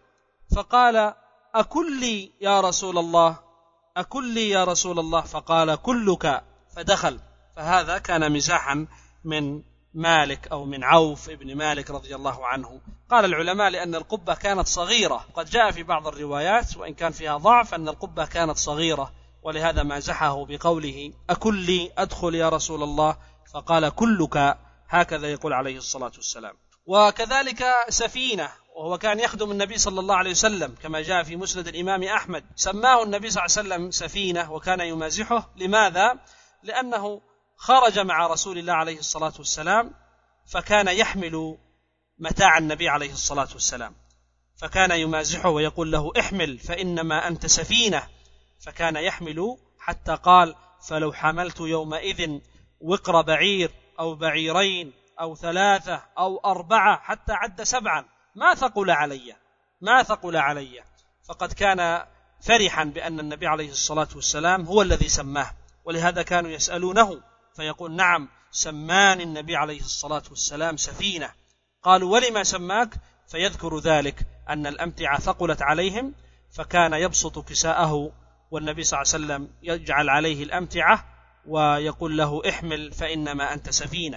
فقال أكلي يا رسول الله أكلي يا رسول الله؟ فقال كلك، فدخل. فهذا كان مزاحا من مالك أو من عوف ابن مالك رضي الله عنه. قال العلماء لأن القبة كانت صغيرة، قد جاء في بعض الروايات وإن كان فيها ضعف أن القبة كانت صغيرة، ولهذا مازحه بقوله أكلي أدخل يا رسول الله، فقال كلك، هكذا يقول عليه الصلاة والسلام. وكذلك سفينة، وهو كان يخدم النبي صلى الله عليه وسلم كما جاء في مسند الإمام أحمد، سماه النبي صلى الله عليه وسلم سفينة وكان يمازحه. لماذا؟ لأنه خرج مع رسول الله عليه الصلاة والسلام فكان يحمل متاع النبي عليه الصلاة والسلام، فكان يمازحه ويقول له احمل فإنما أنت سفينة، فكان يحمل حتى قال فلو حملت يومئذ وقر بعير أو بعيرين أو ثلاثة أو أربعة حتى عد سبعا ما ثقل علي ما ثقل علي فقد كان فرحا بأن النبي عليه الصلاة والسلام هو الذي سماه، ولهذا كانوا يسألونه فيقول نعم سمان النبي عليه الصلاة والسلام سفينة. قالوا ولما سماك؟ فيذكر ذلك أن الأمتعة ثقلت عليهم فكان يبسط كساءه والنبي صلى الله عليه وسلم يجعل عليه الأمتعة ويقول له احمل فإنما أنت سفينة.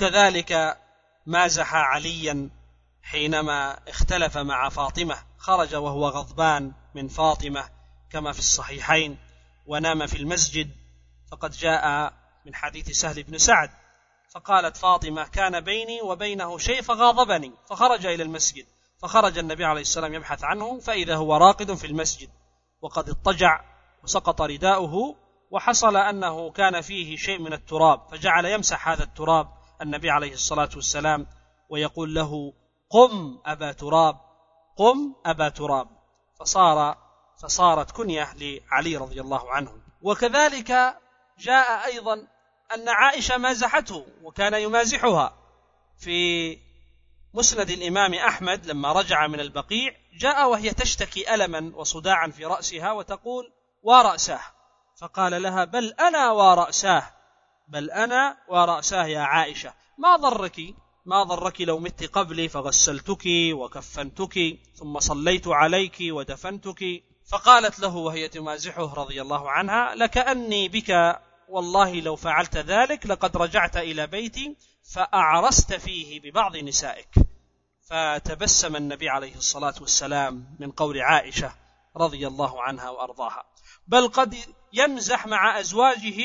وكذلك مازح عليا حينما اختلف مع فاطمة، خرج وهو غضبان من فاطمة كما في الصحيحين ونام في المسجد، فقد جاء من حديث سهل بن سعد فقالت فاطمة كان بيني وبينه شيء فغاضبني، فخرج إلى المسجد، فخرج النبي عليه السلام يبحث عنه فإذا هو راقد في المسجد وقد اضطجع وسقط رداؤه، وحصل أنه كان فيه شيء من التراب فجعل يمسح هذا التراب النبي عليه الصلاة والسلام ويقول له قم أبا تراب قم أبا تراب، فصار فصارت كنية لعلي رضي الله عنه. وكذلك جاء أيضا أن عائشة مازحته وكان يمازحها في مسند الإمام أحمد لما رجع من البقيع، جاء وهي تشتكي ألما وصداعا في رأسها وتقول ورأساه، فقال لها بل أنا ورأساه بل أنا ورأساه يا عائشة، ما ضرك ما ضرك لو مت قبلي فغسلتك وكفنتك ثم صليت عليك ودفنتك. فقالت له وهي تمازحه رضي الله عنها لكأني بك والله لو فعلت ذلك لقد رجعت إلى بيتي فأعرست فيه ببعض نسائك. فتبسم النبي عليه الصلاة والسلام من قول عائشة رضي الله عنها وأرضاها، بل قد يمزح مع أزواجه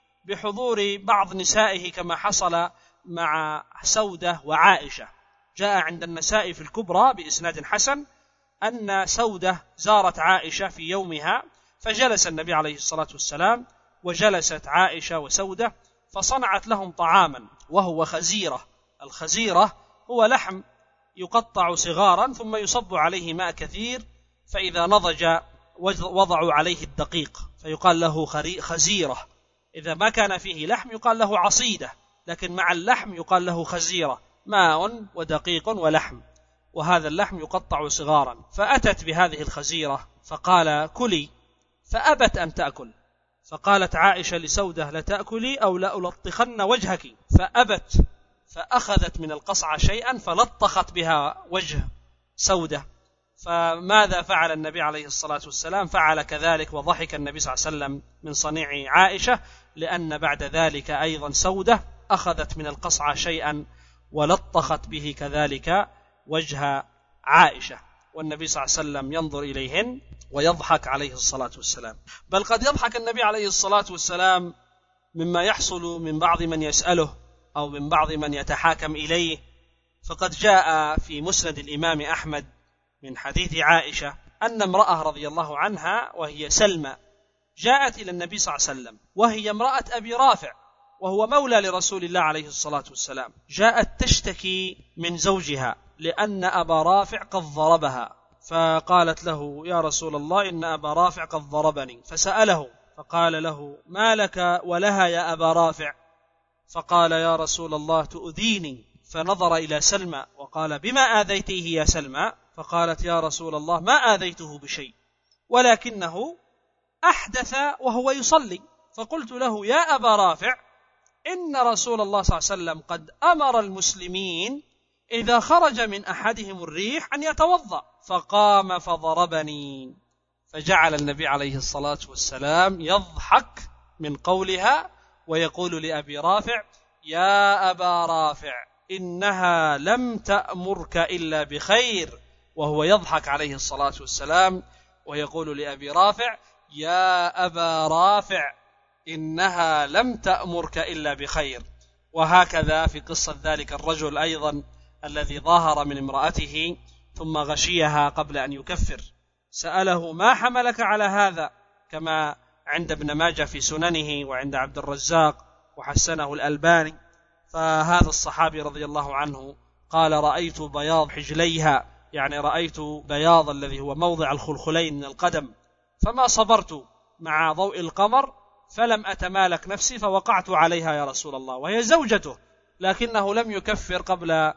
بحضور بعض نسائه كما حصل مع سودة وعائشة. جاء عند النسائي في الكبرى بإسناد حسن أن سودة زارت عائشة في يومها، فجلس النبي عليه الصلاة والسلام وجلست عائشة وسودة فصنعت لهم طعاما وهو خزيرة. الخزيرة هو لحم يقطع صغارا ثم يصب عليه ماء كثير، فإذا نضج وضعوا عليه الدقيق فيقال له خزيرة. إذا ما كان فيه لحم يقال له عصيدة، لكن مع اللحم يقال له خزيرة، ماء ودقيق ولحم، وهذا اللحم يقطع صغارا. فأتت بهذه الخزيرة فقال كلي، فأبت أن تأكل، فقالت عائشة لسودة لتأكلي أو لألطخن وجهك، فأبت، فأخذت من القصعة شيئا فلطخت بها وجه سودة. فماذا فعل النبي عليه الصلاة والسلام؟ فعل كذلك، وضحك النبي صلى الله عليه وسلم من صنيع عائشة، لأن بعد ذلك أيضا سودة أخذت من القصعة شيئا ولطخت به كذلك وجه عائشة، والنبي صلى الله عليه وسلم ينظر إليهن ويضحك عليه الصلاة والسلام. بل قد يضحك النبي عليه الصلاة والسلام مما يحصل من بعض من يسأله أو من بعض من يتحاكم إليه. فقد جاء في مسند الإمام أحمد من حديث عائشة أن امرأة رضي الله عنها وهي سلمى جاءت إلى النبي صلى الله عليه وسلم وهي امرأة أبي رافع وهو مولى لرسول الله عليه الصلاة والسلام، جاءت تشتكي من زوجها لأن أبا رافع قد ضربها، فقالت له يا رسول الله إن أبا رافع قد ضربني، فسأله فقال له ما لك ولها يا أبا رافع؟ فقال يا رسول الله تؤذيني. فنظر إلى سلمى وقال بما آذيتيه يا سلمى؟ فقالت يا رسول الله ما آذيته بشيء ولكنه أحدث وهو يصلي. فقلت له يا أبا رافع إن رسول الله صلى الله عليه وسلم قد أمر المسلمين إذا خرج من أحدهم الريح أن يتوضأ، فقام فضربني. فجعل النبي عليه الصلاة والسلام يضحك من قولها ويقول لأبي رافع يا أبا رافع إنها لم تأمرك إلا بخير، وهو يضحك عليه الصلاة والسلام ويقول لأبي رافع يا أبا رافع إنها لم تأمرك إلا بخير. وهكذا في قصة ذلك الرجل أيضا الذي ظاهر من امرأته ثم غشيها قبل أن يكفر، سأله ما حملك على هذا، كما عند ابن ماجه في سننه وعند عبد الرزاق وحسنه الألباني. فهذا الصحابي رضي الله عنه قال رأيت بياض حجليها، يعني رأيت بياض الذي هو موضع الخلخلين من القدم، فما صبرت مع ضوء القمر فلم أتمالك نفسي فوقعت عليها يا رسول الله، وهي زوجته، لكنه لم يكفر قبل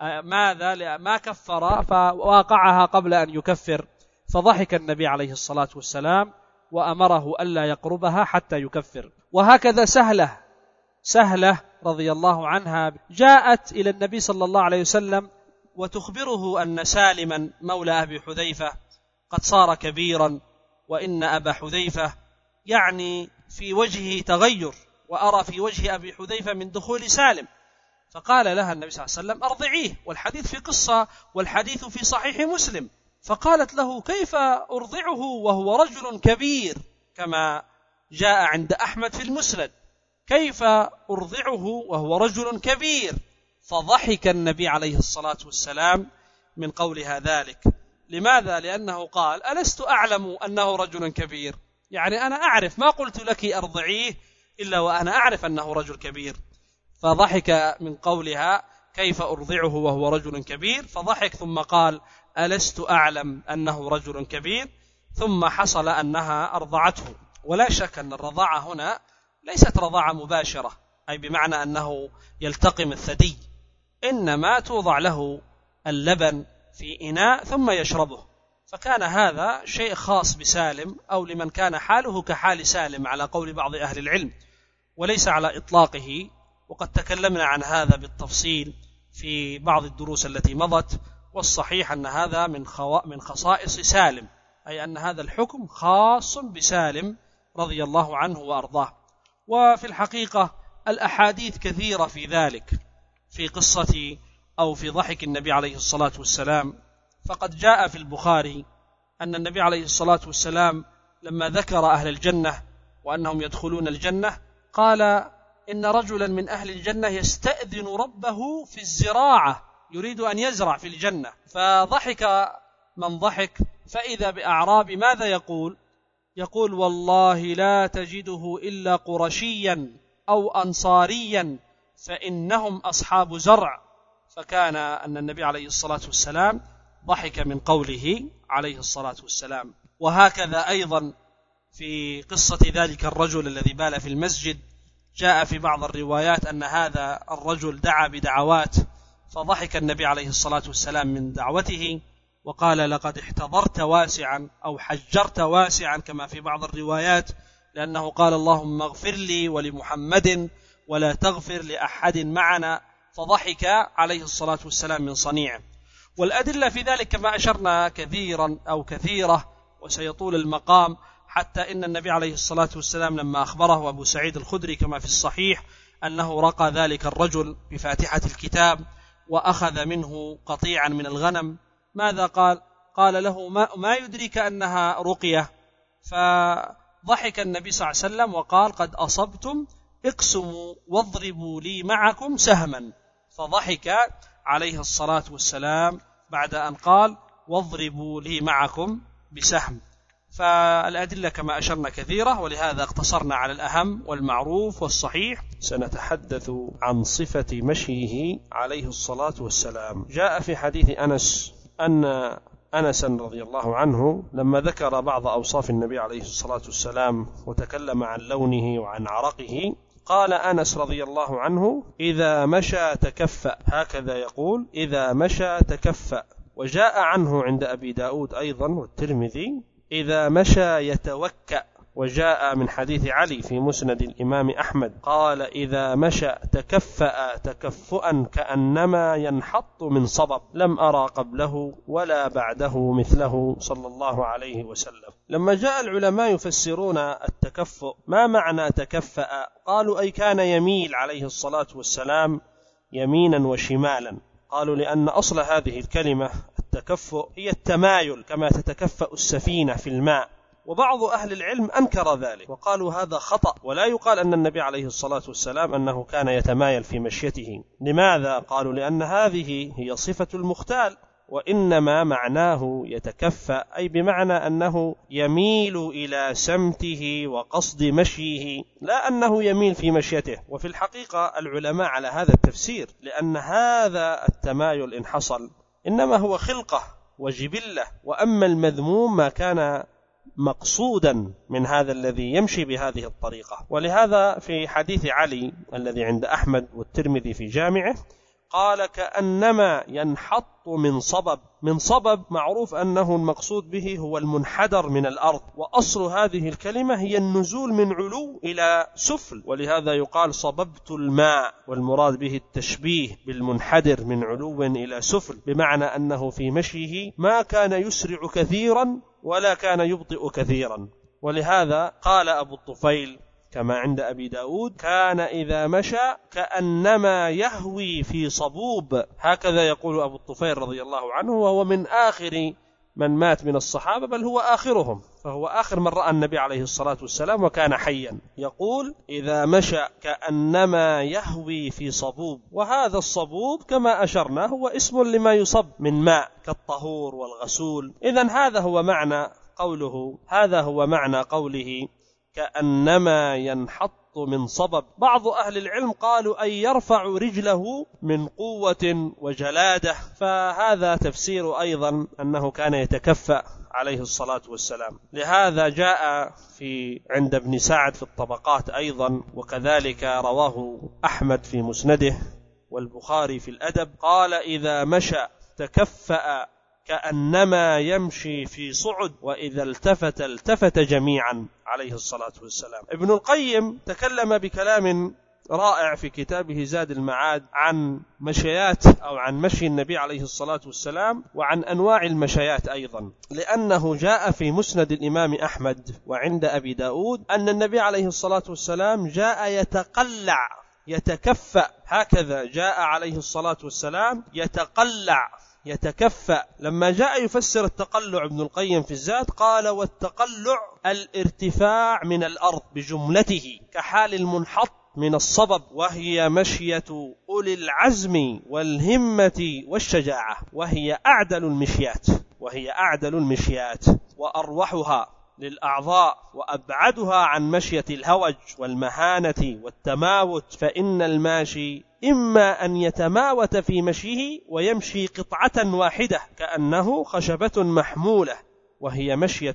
ماذا ما كفر فواقعها قبل أن يكفر، فضحك النبي عليه الصلاة والسلام وأمره ألا يقربها حتى يكفر. وهكذا سهلة سهلة رضي الله عنها جاءت إلى النبي صلى الله عليه وسلم وتخبره أن سالما مولى أبي حذيفة قد صار كبيرا، وإن أبا حذيفة يعني في وجهه تغير، وأرى في وجه أبي حذيفة من دخول سالم. فقال لها النبي صلى الله عليه وسلم أرضعيه، والحديث في قصة والحديث في صحيح مسلم. فقالت له كيف أرضعه وهو رجل كبير، كما جاء عند أحمد في المسند، كيف أرضعه وهو رجل كبير؟ فضحك النبي عليه الصلاة والسلام من قولها ذلك. لماذا؟ لأنه قال ألست أعلم أنه رجل كبير، يعني أنا أعرف، ما قلت لك أرضعيه إلا وأنا أعرف أنه رجل كبير. فضحك من قولها كيف أرضعه وهو رجل كبير، فضحك ثم قال ألست أعلم أنه رجل كبير، ثم حصل أنها أرضعته. ولا شك أن الرضاعة هنا ليست رضاعة مباشرة، أي بمعنى أنه يلتقم الثدي، إنما توضع له اللبن في إناء ثم يشربه. فكان هذا شيء خاص بسالم أو لمن كان حاله كحال سالم على قول بعض أهل العلم، وليس على إطلاقه. وقد تكلمنا عن هذا بالتفصيل في بعض الدروس التي مضت، والصحيح أن هذا من من خصائص سالم، أي أن هذا الحكم خاص بسالم رضي الله عنه وأرضاه. وفي الحقيقة الأحاديث كثيرة في ذلك، في قصة أو في ضحك النبي عليه الصلاة والسلام. فقد جاء في البخاري أن النبي عليه الصلاة والسلام لما ذكر أهل الجنة وأنهم يدخلون الجنة قال إن رجلا من أهل الجنة يستأذن ربه في الزراعة، يريد أن يزرع في الجنة. فضحك من ضحك، فإذا بأعراب ماذا يقول؟ يقول والله لا تجده إلا قرشيا أو أنصاريا فإنهم أصحاب زرع. فكان أن النبي عليه الصلاة والسلام ضحك من قوله عليه الصلاة والسلام. وهكذا أيضا في قصة ذلك الرجل الذي بال في المسجد، جاء في بعض الروايات أن هذا الرجل دعا بدعوات، فضحك النبي عليه الصلاة والسلام من دعوته وقال لقد احتضرت واسعا أو حجرت واسعا كما في بعض الروايات، لأنه قال اللهم اغفر لي ولمحمد ولا تغفر لأحد معنا، فضحك عليه الصلاة والسلام من صنيعه. والأدلة في ذلك كما أشرنا كثيرا أو كثيرة وسيطول المقام، حتى إن النبي عليه الصلاة والسلام لما أخبره أبو سعيد الخدري كما في الصحيح أنه رقى ذلك الرجل بفاتحة الكتاب وأخذ منه قطيعا من الغنم، ماذا قال؟ قال له ما, ما يدريك أنها رقية؟ فضحك النبي صلى الله عليه وسلم وقال قد أصبتم، اقسموا واضربوا لي معكم سهما. فضحك عليه الصلاة والسلام بعد أن قال واضربوا لي معكم بسهم. فالأدلة كما أشرنا كثيرة، ولهذا اقتصرنا على الأهم والمعروف والصحيح. سنتحدث عن صفة مشيه عليه الصلاة والسلام. جاء في حديث أنس أن أنسا رضي الله عنه لما ذكر بعض أوصاف النبي عليه الصلاة والسلام وتكلم عن لونه وعن عرقه، قال أنس رضي الله عنه إذا مشى تكفأ، هكذا يقول إذا مشى تكفأ. وجاء عنه عند أبي داود أيضا والترمذي إذا مشى يتوكأ، وجاء من حديث علي في مسند الإمام أحمد قال إذا مشى تكفأ تكفؤا كأنما ينحط من صبب لم أرى قبله ولا بعده مثله صلى الله عليه وسلم. لما جاء العلماء يفسرون التكفؤ ما معنى تكفأ قالوا أي كان يميل عليه الصلاة والسلام يمينا وشمالا. قالوا لأن أصل هذه الكلمة التكفؤ هي التمايل كما تتكفأ السفينة في الماء، وبعض أهل العلم أنكر ذلك وقالوا هذا خطأ، ولا يقال أن النبي عليه الصلاة والسلام أنه كان يتمايل في مشيته. لماذا؟ قالوا لأن هذه هي صفة المختال، وإنما معناه يتكفأ أي بمعنى أنه يميل إلى سمته وقصد مشيه، لا أنه يميل في مشيته. وفي الحقيقة العلماء على هذا التفسير، لأن هذا التمايل إن حصل إنما هو خلقة وجبلة، وأما المذموم ما كان مقصودا من هذا الذي يمشي بهذه الطريقة. ولهذا في حديث علي الذي عند أحمد والترمذي في جامعه قال كأنما ينحط من صبب. من صبب معروف أنه المقصود به هو المنحدر من الأرض، وأصل هذه الكلمة هي النزول من علو إلى سفل، ولهذا يقال صببت الماء، والمراد به التشبيه بالمنحدر من علو إلى سفل، بمعنى أنه في مشيه ما كان يسرع كثيرا ولا كان يبطئ كثيرا. ولهذا قال أبو الطفيل كما عند أبي داود كان إذا مشى كأنما يهوي في صبوب، هكذا يقول أبو الطفيل رضي الله عنه، وهو من آخر من مات من الصحابة، بل هو آخرهم، فهو آخر من رأى النبي عليه الصلاة والسلام وكان حيا. يقول إذا مشى كأنما يهوي في صبوب، وهذا الصبوب كما أشرنا هو اسم لما يصب من ماء كالطهور والغسول. إذن هذا هو معنى قوله هذا هو معنى قوله كأنما ينحط من صبب. بعض أهل العلم قالوا أي يرفع رجله من قوة وجلادة، فهذا تفسير أيضا أنه كان يتكفأ عليه الصلاة والسلام. لهذا جاء في عند ابن سعد في الطبقات أيضا، وكذلك رواه أحمد في مسنده والبخاري في الأدب، قال إذا مشى تكفأ كأنما يمشي في صعد وإذا التفت التفت جميعا عليه الصلاة والسلام. ابن القيم تكلم بكلام رائع في كتابه زاد المعاد عن مشيات أو عن مشي النبي عليه الصلاة والسلام وعن أنواع المشيات أيضا، لأنه جاء في مسند الإمام أحمد وعند أبي داود أن النبي عليه الصلاة والسلام جاء يتقلع يتكفأ، هكذا جاء عليه الصلاة والسلام يتقلع يتكفأ. لما جاء يفسر التقلع ابن القيم في الزاد قال والتقلع الارتفاع من الأرض بجملته كحال المنحط من الصبب، وهي مشية أولي العزم والهمة والشجاعة، وهي أعدل المشيات وهي أعدل المشيات وأروحها للأعضاء وأبعدها عن مشية الهوج والمهانة والتماوت، فإن الماشي إما أن يتماوت في مشيه ويمشي قطعة واحدة كأنه خشبة محمولة وهي مشية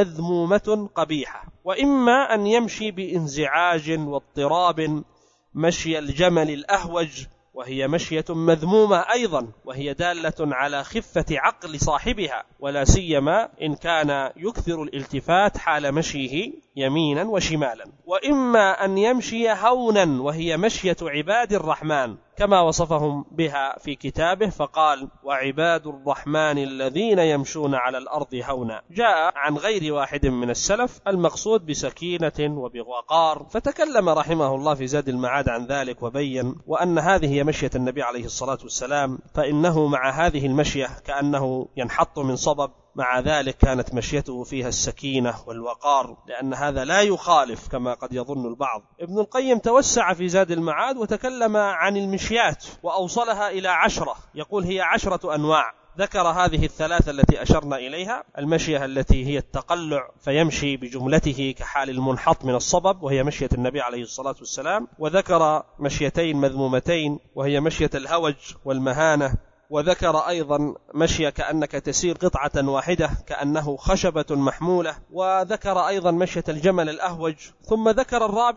مذمومة قبيحة، وإما أن يمشي بانزعاج واضطراب مشي الجمل الأهوج وهي مشية مذمومة أيضا، وهي دالة على خفة عقل صاحبها، ولا سيما إن كان يكثر الالتفات حال مشيه يمينا وشمالا. وإما أن يمشي هونا وهي مشية عباد الرحمن كما وصفهم بها في كتابه فقال وعباد الرحمن الذين يمشون على الأرض هونا. جاء عن غير واحد من السلف المقصود بسكينة وبوقار، فتكلم رحمه الله في زاد المعاد عن ذلك وبين وأن هذه هي مشية النبي عليه الصلاة والسلام، فإنه مع هذه المشية كأنه ينحط من صبب، مع ذلك كانت مشيته فيها السكينة والوقار، لأن هذا لا يخالف كما قد يظن البعض. ابن القيم توسع في زاد المعاد وتكلم عن المشيات وأوصلها إلى عشرة، يقول هي عشرة أنواع، ذكر هذه الثلاثة التي أشرنا إليها، المشية التي هي التقلع فيمشي بجملته كحال المنحط من الصبب وهي مشية النبي عليه الصلاة والسلام، وذكر مشيتين مذمومتين وهي مشية الهوج والمهانة، وذكر أيضا مشي كأنك تسير قطعة واحدة كأنه خشبة محمولة، وذكر أيضا مشية الجمل الأهوج، ثم ذكر الرابعة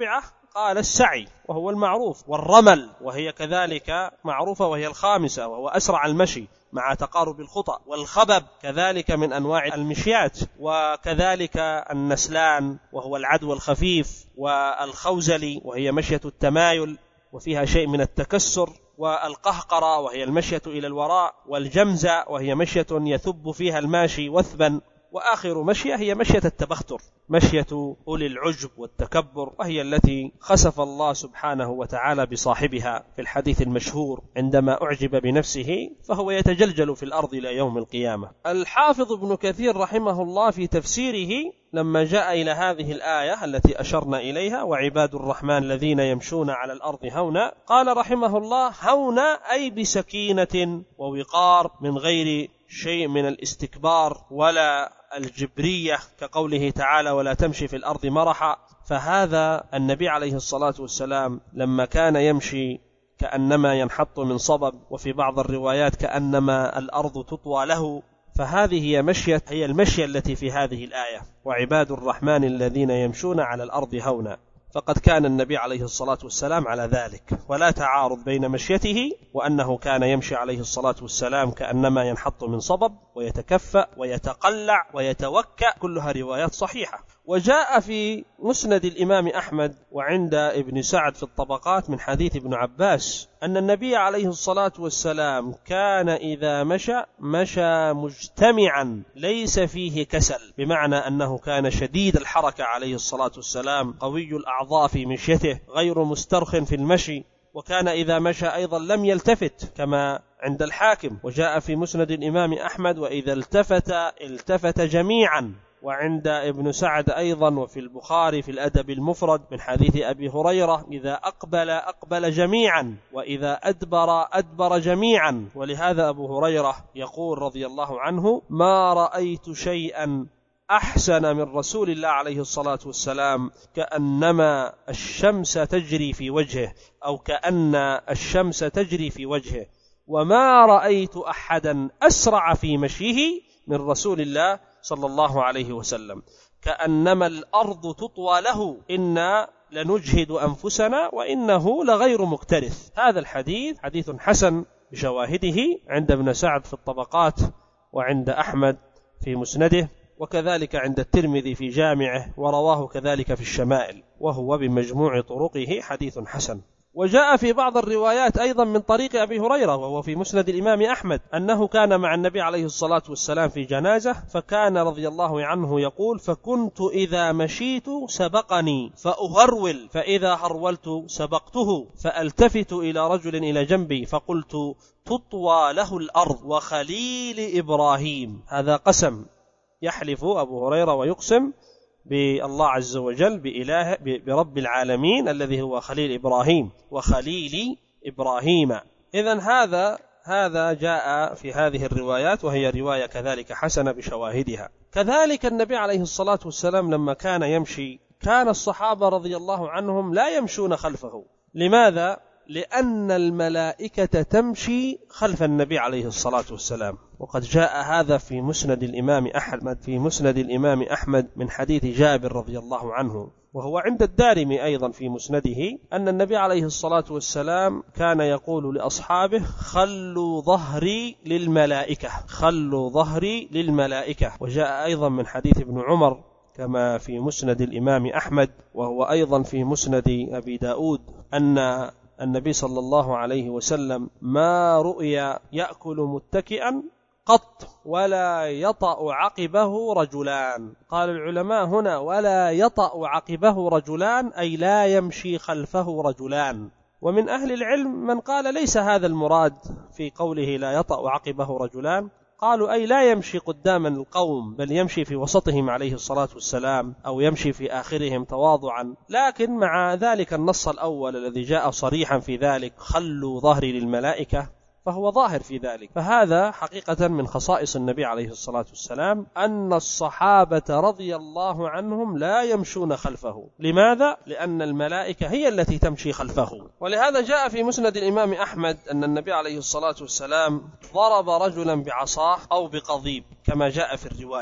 قال السعي وهو المعروف، والرمل وهي كذلك معروفة وهي الخامسة وهو أسرع المشي مع تقارب الخطى، والخبب كذلك من أنواع المشيات، وكذلك النسلان وهو العدو الخفيف، والخوزلي وهي مشية التمايل وفيها شيء من التكسر، والقهقرة وهي المشية إلى الوراء، والجمزة وهي مشية يثب فيها الماشي وثبا، وآخر مشية هي مشية التبختر، مشية أولي العجب والتكبر، وهي التي خسف الله سبحانه وتعالى بصاحبها في الحديث المشهور عندما أعجب بنفسه فهو يتجلجل في الأرض إلى يوم القيامة. الحافظ ابن كثير رحمه الله في تفسيره لما جاء إلى هذه الآية التي أشرنا إليها وعباد الرحمن الذين يمشون على الأرض هونا، قال رحمه الله: هونا أي بسكينة ووقار من غير شيء من الاستكبار ولا الجبرية، كقوله تعالى: ولا تمشي في الأرض مرحا. فهذا النبي عليه الصلاة والسلام لما كان يمشي كأنما ينحط من صبب، وفي بعض الروايات كأنما الأرض تطوى له، فهذه هي مشية هي المشية التي في هذه الآية: وعباد الرحمن الذين يمشون على الأرض هونا. فقد كان النبي عليه الصلاة والسلام على ذلك، ولا تعارض بين مشيته وأنه كان يمشي عليه الصلاة والسلام كأنما ينحط من صبب ويتكفأ ويتقلع ويتوكأ، كلها روايات صحيحة. وجاء في مسند الإمام أحمد وعند ابن سعد في الطبقات من حديث ابن عباس أن النبي عليه الصلاة والسلام كان إذا مشى مشى مجتمعا ليس فيه كسل، بمعنى أنه كان شديد الحركة عليه الصلاة والسلام، قوي الأعضاء في مشيته، غير مسترخٍ في المشي. وكان إذا مشى أيضا لم يلتفت كما عند الحاكم، وجاء في مسند الإمام أحمد: وإذا التفت التفت جميعا. وعند ابن سعد أيضا وفي البخاري في الأدب المفرد من حديث أبي هريرة: إذا أقبل أقبل جميعا، وإذا أدبر أدبر جميعا. ولهذا أبو هريرة يقول رضي الله عنه: ما رأيت شيئا أحسن من رسول الله عليه الصلاة والسلام كأنما الشمس تجري في وجهه، أو كأن الشمس تجري في وجهه، وما رأيت أحدا أسرع في مشيه من رسول الله صلى الله عليه وسلم، كأنما الأرض تطوى له، إنا لنجهد أنفسنا وإنه لغير مكترث. هذا الحديث حديث حسن بشواهده عند ابن سعد في الطبقات، وعند أحمد في مسنده، وكذلك عند الترمذي في جامعه، ورواه كذلك في الشمائل، وهو بمجموع طرقه حديث حسن. وجاء في بعض الروايات أيضا من طريق أبي هريرة وهو في مسند الإمام أحمد أنه كان مع النبي عليه الصلاة والسلام في جنازة، فكان رضي الله عنه يقول: فكنت إذا مشيت سبقني فأهرول، فإذا هرولت سبقته، فألتفت إلى رجل إلى جنبي فقلت: تطوى له الأرض وخليل إبراهيم. هذا قسم، يحلف أبو هريرة ويقسم بالله عز وجل بإله برب العالمين الذي هو خليل إبراهيم وخليل إبراهيم. إذن هذا هذا جاء في هذه الروايات، وهي رواية كذلك حسنة بشواهدها. كذلك النبي عليه الصلاة والسلام لما كان يمشي كان الصحابة رضي الله عنهم لا يمشون خلفه. لماذا؟ لأن الملائكة تمشي خلف النبي عليه الصلاة والسلام، وقد جاء هذا في مسند الإمام أحمد في مسند الإمام أحمد من حديث جابر رضي الله عنه، وهو عند الدارمي أيضا في مسنده، أن النبي عليه الصلاة والسلام كان يقول لأصحابه: خلوا ظهري للملائكة، خلوا ظهري للملائكة. وجاء أيضا من حديث ابن عمر كما في مسند الإمام أحمد، وهو أيضا في مسند أبي داود، أن النبي صلى الله عليه وسلم ما رؤي يأكل متكئا قط ولا يطأ عقبه رجلان. قال العلماء هنا: ولا يطأ عقبه رجلان، أي لا يمشي خلفه رجلان. ومن أهل العلم من قال ليس هذا المراد في قوله لا يطأ عقبه رجلان، قالوا أي لا يمشي قدام القوم، بل يمشي في وسطهم عليه الصلاة والسلام، أو يمشي في آخرهم تواضعا. لكن مع ذلك النص الأول الذي جاء صريحا في ذلك: خلوا ظهري للملائكة، فهو ظاهر في ذلك. فهذا حقيقة من خصائص النبي عليه الصلاة والسلام أن الصحابة رضي الله عنهم لا يمشون خلفه. لماذا؟ لأن الملائكة هي التي تمشي خلفه. ولهذا جاء في مسند الإمام أحمد أن النبي عليه الصلاة والسلام ضرب رجلا بعصاه أو بقضيب كما جاء في الرواية.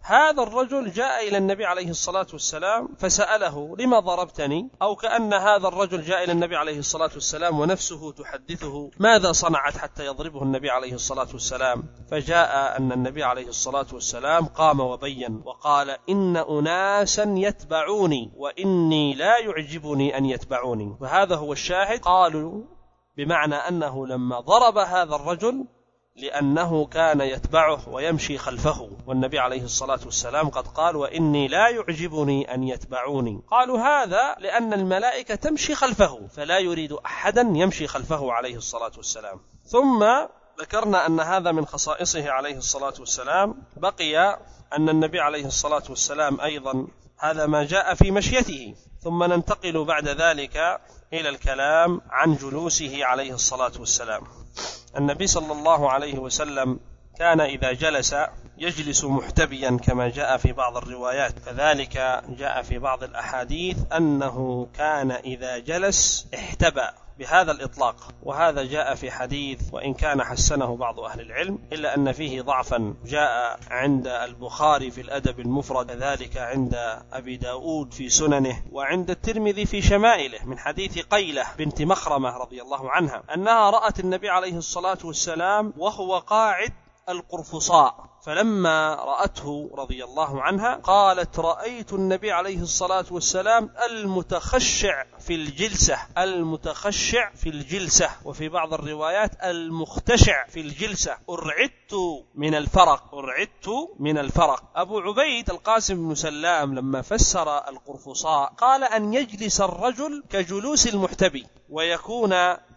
هذا الرجل جاء إلى النبي عليه الصلاة والسلام فسأله لما ضربتني، أو كأن هذا الرجل جاء إلى النبي عليه الصلاة والسلام ونفسه تحدثه ماذا صنعت حتى يضربه النبي عليه الصلاة والسلام. فجاء أن النبي عليه الصلاة والسلام قام وبين وقال إن أناسا يتبعوني وإني لا يعجبني أن يتبعوني. وهذا هو الشاهد. قالوا بمعنى أنه لما ضرب هذا الرجل لأنه كان يتبعه ويمشي خلفه، والنبي عليه الصلاة والسلام قد قال وإني لا يعجبني أن يتبعوني. قالوا هذا لأن الملائكة تمشي خلفه فلا يريد أحدا يمشي خلفه عليه الصلاة والسلام. ثم ذكرنا أن هذا من خصائصه عليه الصلاة والسلام. بقي أن النبي عليه الصلاة والسلام أيضا هذا ما جاء في مشيته. ثم ننتقل بعد ذلك إلى الكلام عن جلوسه عليه الصلاة والسلام. النبي صلى الله عليه وسلم كان إذا جلس يجلس محتبيا كما جاء في بعض الروايات، كذلك جاء في بعض الأحاديث أنه كان إذا جلس احتبى بهذا الإطلاق، وهذا جاء في حديث وإن كان حسنه بعض أهل العلم إلا أن فيه ضعفا، جاء عند البخاري في الأدب المفرد، كذلك عند أبي داود في سننه، وعند الترمذي في شمائله من حديث قيلة بنت مخرمة رضي الله عنها أنها رأت النبي عليه الصلاة والسلام وهو قاعد القرفصاء، فلما رأته رضي الله عنها قالت رأيت النبي عليه الصلاة والسلام المتخشع في الجلسة، المتخشع في الجلسة، وفي بعض الروايات المختشع في الجلسة، أرعدت من الفرق، أرعدت من الفرق. أبو عبيد القاسم بن سلام لما فسر القرفصاء قال أن يجلس الرجل كجلوس المحتبي، ويكون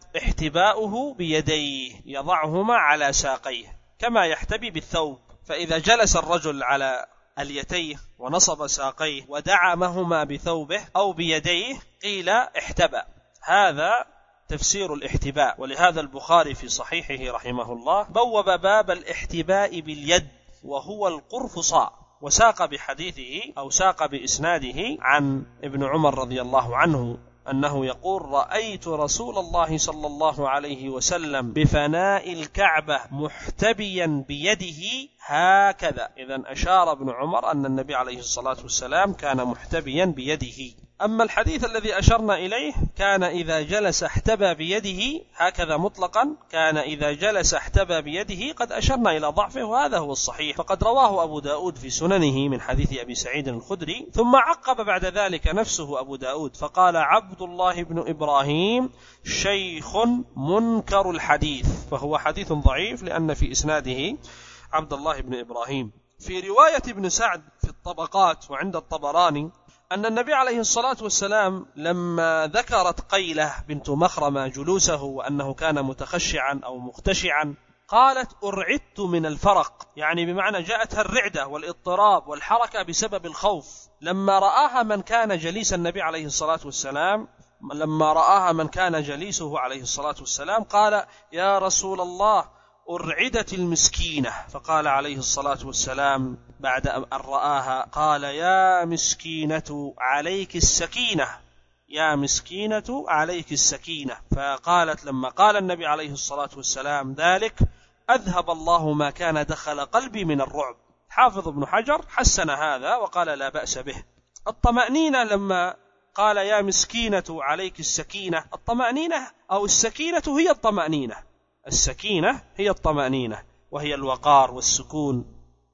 احتباؤه بيديه يضعهما على ساقيه كما يحتبي بالثوب، فإذا جلس الرجل على اليتيه ونصب ساقيه ودعمهما بثوبه أو بيديه قيل احتبى. هذا تفسير الاحتباء. ولهذا البخاري في صحيحه رحمه الله بوب باب الاحتباء باليد وهو القرفصاء، وساق بحديثه أو ساق بإسناده عن ابن عمر رضي الله عنه أنه يقول رأيت رسول الله صلى الله عليه وسلم بفناء الكعبة محتبيا بيده هكذا. إذن أشار ابن عمر أن النبي عليه الصلاة والسلام كان محتبيا بيده. أما الحديث الذي أشرنا إليه كان إذا جلس احتبى بيده هكذا مطلقا، كان إذا جلس احتبى بيده قد أشرنا إلى ضعفه، وهذا هو الصحيح، فقد رواه أبو داود في سننه من حديث أبي سعيد الخدري. ثم عقب بعد ذلك نفسه أبو داود فقال عبد الله بن إبراهيم شيخ منكر الحديث، فهو حديث ضعيف لأن في إسناده عبد الله بن إبراهيم. في رواية ابن سعد في الطبقات وعند الطبراني أن النبي عليه الصلاة والسلام لما ذكرت قيلة بنت مخرمة جلوسه وأنه كان متخشعا أو مختشعا قالت أرعدت من الفرق، يعني بمعنى جاءتها الرعدة والاضطراب والحركة بسبب الخوف. لما رآها من كان جليس النبي عليه الصلاة والسلام لما رآها من كان جليسه عليه الصلاة والسلام قال يا رسول الله أرعدت المسكينة، فقال عليه الصلاة والسلام بعد أن رآها قال يا مسكينة عليك السكينة، يا مسكينة عليك السكينة. فقالت لما قال النبي عليه الصلاة والسلام ذلك أذهب الله ما كان دخل قلبي من الرعب. حافظ ابن حجر حسن هذا وقال لا بأس به. الطمأنينة لما قال يا مسكينة عليك السكينة، الطمأنينة أو السكينة هي الطمأنينة، السكينة هي الطمأنينة وهي الوقار والسكون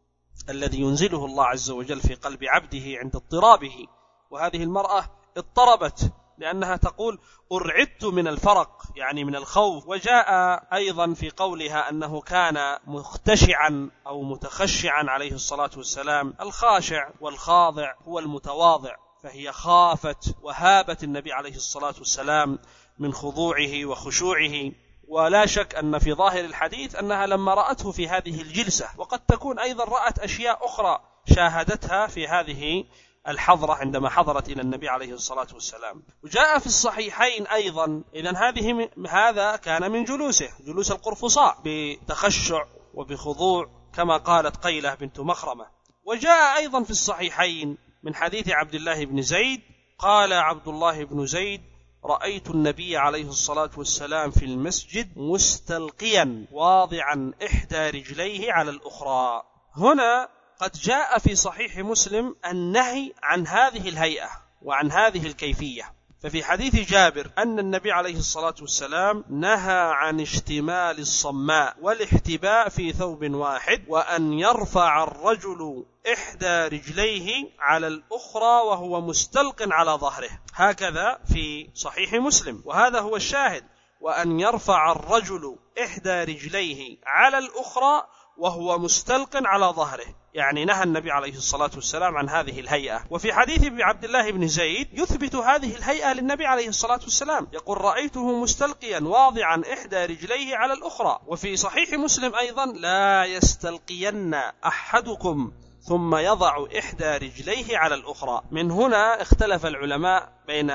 الذي ينزله الله عز وجل في قلب عبده عند اضطرابه. وهذه المرأة اضطربت لأنها تقول أرعدت من الفرق، يعني من الخوف. وجاء أيضا في قولها أنه كان مختشعا أو متخشعا عليه الصلاة والسلام. الخاشع والخاضع هو المتواضع، فهي خافت وهابت النبي عليه الصلاة والسلام من خضوعه وخشوعه. ولا شك أن في ظاهر الحديث أنها لما رأته في هذه الجلسة، وقد تكون أيضا رأت أشياء أخرى شاهدتها في هذه الحضرة عندما حضرت إلى النبي عليه الصلاة والسلام. وجاء في الصحيحين أيضا إذن هذه هذا كان من جلوسه، جلوس القرفصاء بتخشع وبخضوع كما قالت قيلة بنت مخرمة. وجاء أيضا في الصحيحين من حديث عبد الله بن زيد قال عبد الله بن زيد رأيت النبي عليه الصلاة والسلام في المسجد مستلقيا واضعا إحدى رجليه على الأخرى. هنا قد جاء في صحيح مسلم النهي عن هذه الهيئة وعن هذه الكيفية. ففي حديث جابر أن النبي عليه الصلاة والسلام نهى عن اشتمال الصماء والاحتباء في ثوب واحد، وأن يرفع الرجل إحدى رجليه على الأخرى وهو مستلق على ظهره، هكذا في صحيح مسلم، وهذا هو الشاهد، وأن يرفع الرجل إحدى رجليه على الأخرى وهو مستلق على ظهره، يعني نهى النبي عليه الصلاة والسلام عن هذه الهيئة. وفي حديث عبد الله بن زيد يثبت هذه الهيئة للنبي عليه الصلاة والسلام، يقول رأيته مستلقيا واضعا إحدى رجليه على الأخرى. وفي صحيح مسلم أيضا لا يستلقين أحدكم ثم يضع إحدى رجليه على الأخرى. من هنا اختلف العلماء بين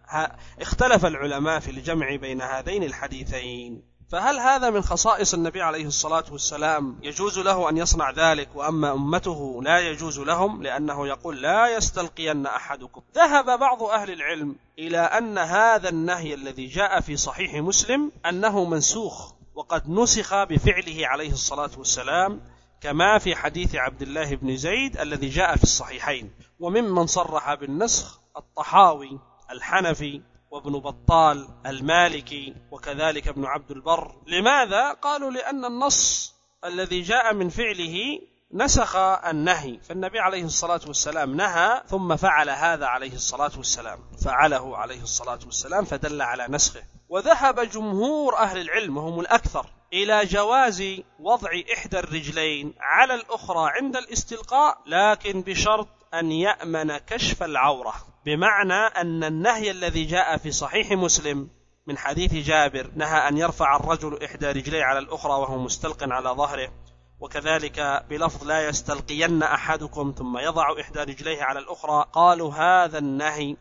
اختلف العلماء في الجمع بين هذين الحديثين، فهل هذا من خصائص النبي عليه الصلاة والسلام يجوز له أن يصنع ذلك، وأما أمته لا يجوز لهم، لأنه يقول لا يستلقين أحدكم؟ ذهب بعض أهل العلم إلى أن هذا النهي الذي جاء في صحيح مسلم أنه منسوخ، وقد نسخ بفعله عليه الصلاة والسلام، كما في حديث عبد الله بن زيد الذي جاء في الصحيحين. وممن صرح بالنسخ الطحاوي الحنفي وابن بطال المالكي وكذلك ابن عبد البر. لماذا؟ قالوا لأن النص الذي جاء من فعله نسخ النهي، فالنبي عليه الصلاة والسلام نهى ثم فعل هذا عليه الصلاة والسلام، فعله عليه الصلاة والسلام فدل على نسخه. وذهب جمهور أهل العلم وهم الأكثر إلى جواز وضع إحدى الرجلين على الأخرى عند الاستلقاء، لكن بشرط أن يأمن كشف العورة، بمعنى أن النهي الذي جاء في صحيح مسلم من حديث جابر نهى أن يرفع الرجل إحدى رجليه على الأخرى وهو مستلق على ظهره، وكذلك بلفظ لا يستلقين أحدكم ثم يضع إحدى رجليه على الأخرى، قالوا هذا النهي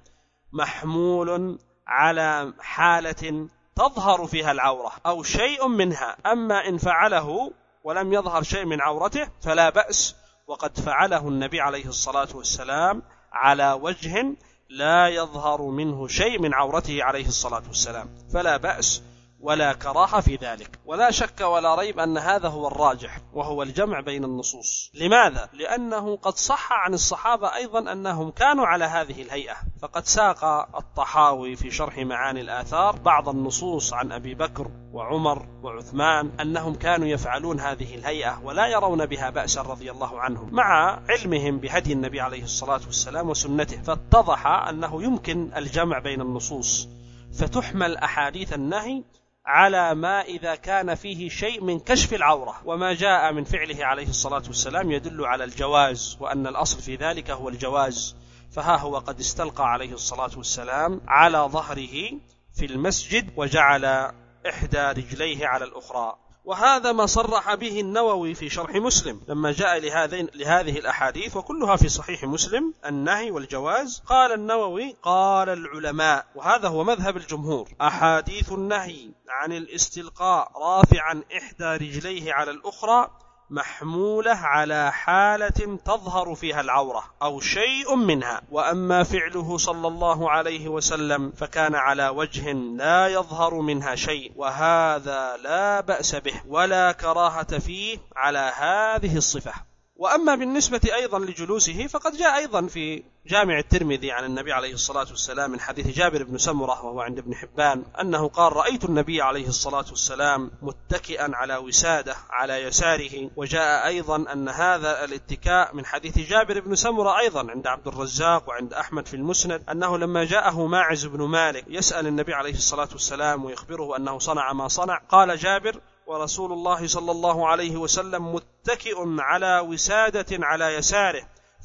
محمول على حالة تظهر فيها العورة أو شيء منها، أما إن فعله ولم يظهر شيء من عورته فلا بأس، وقد فعله النبي عليه الصلاة والسلام على وجه لا يظهر منه شيء من عورته عليه الصلاة والسلام، فلا بأس ولا كراهة في ذلك. ولا شك ولا ريب أن هذا هو الراجح، وهو الجمع بين النصوص. لماذا؟ لأنه قد صح عن الصحابة أيضا أنهم كانوا على هذه الهيئة، فقد ساق الطحاوي في شرح معاني الآثار بعض النصوص عن أبي بكر وعمر وعثمان أنهم كانوا يفعلون هذه الهيئة ولا يرون بها بأسا رضي الله عنهم، مع علمهم بهدي النبي عليه الصلاة والسلام وسنته، فاتضح أنه يمكن الجمع بين النصوص، فتحمل أحاديث النهي على ما إذا كان فيه شيء من كشف العورة، وما جاء من فعله عليه الصلاة والسلام يدل على الجواز، وأن الأصل في ذلك هو الجواز. فها هو قد استلقى عليه الصلاة والسلام على ظهره في المسجد وجعل إحدى رجليه على الأخرى، وهذا ما صرح به النووي في شرح مسلم لما جاء لهذين لهذه الأحاديث وكلها في صحيح مسلم النهي والجواز. قال النووي قال العلماء، وهذا هو مذهب الجمهور، أحاديث النهي عن الاستلقاء رافعا إحدى رجليه على الأخرى محمولة على حالة تظهر فيها العورة أو شيء منها، وأما فعله صلى الله عليه وسلم فكان على وجه لا يظهر منها شيء، وهذا لا بأس به ولا كراهة فيه على هذه الصفة. وأما بالنسبة أيضا لجلوسه فقد جاء أيضا في جامع الترمذي عن النبي عليه الصلاة والسلام من حديث جابر بن سمرة وهو عند ابن حبان أنه قال رأيت النبي عليه الصلاة والسلام متكئا على وسادة على يساره. وجاء أيضا أن هذا الاتكاء من حديث جابر بن سمرة أيضا عند عبد الرزاق وعند أحمد في المسند أنه لما جاءه ماعز بن مالك يسأل النبي عليه الصلاة والسلام ويخبره أنه صنع ما صنع، قال جابر ورسول الله صلى الله عليه وسلم متكئ على وسادة على يساره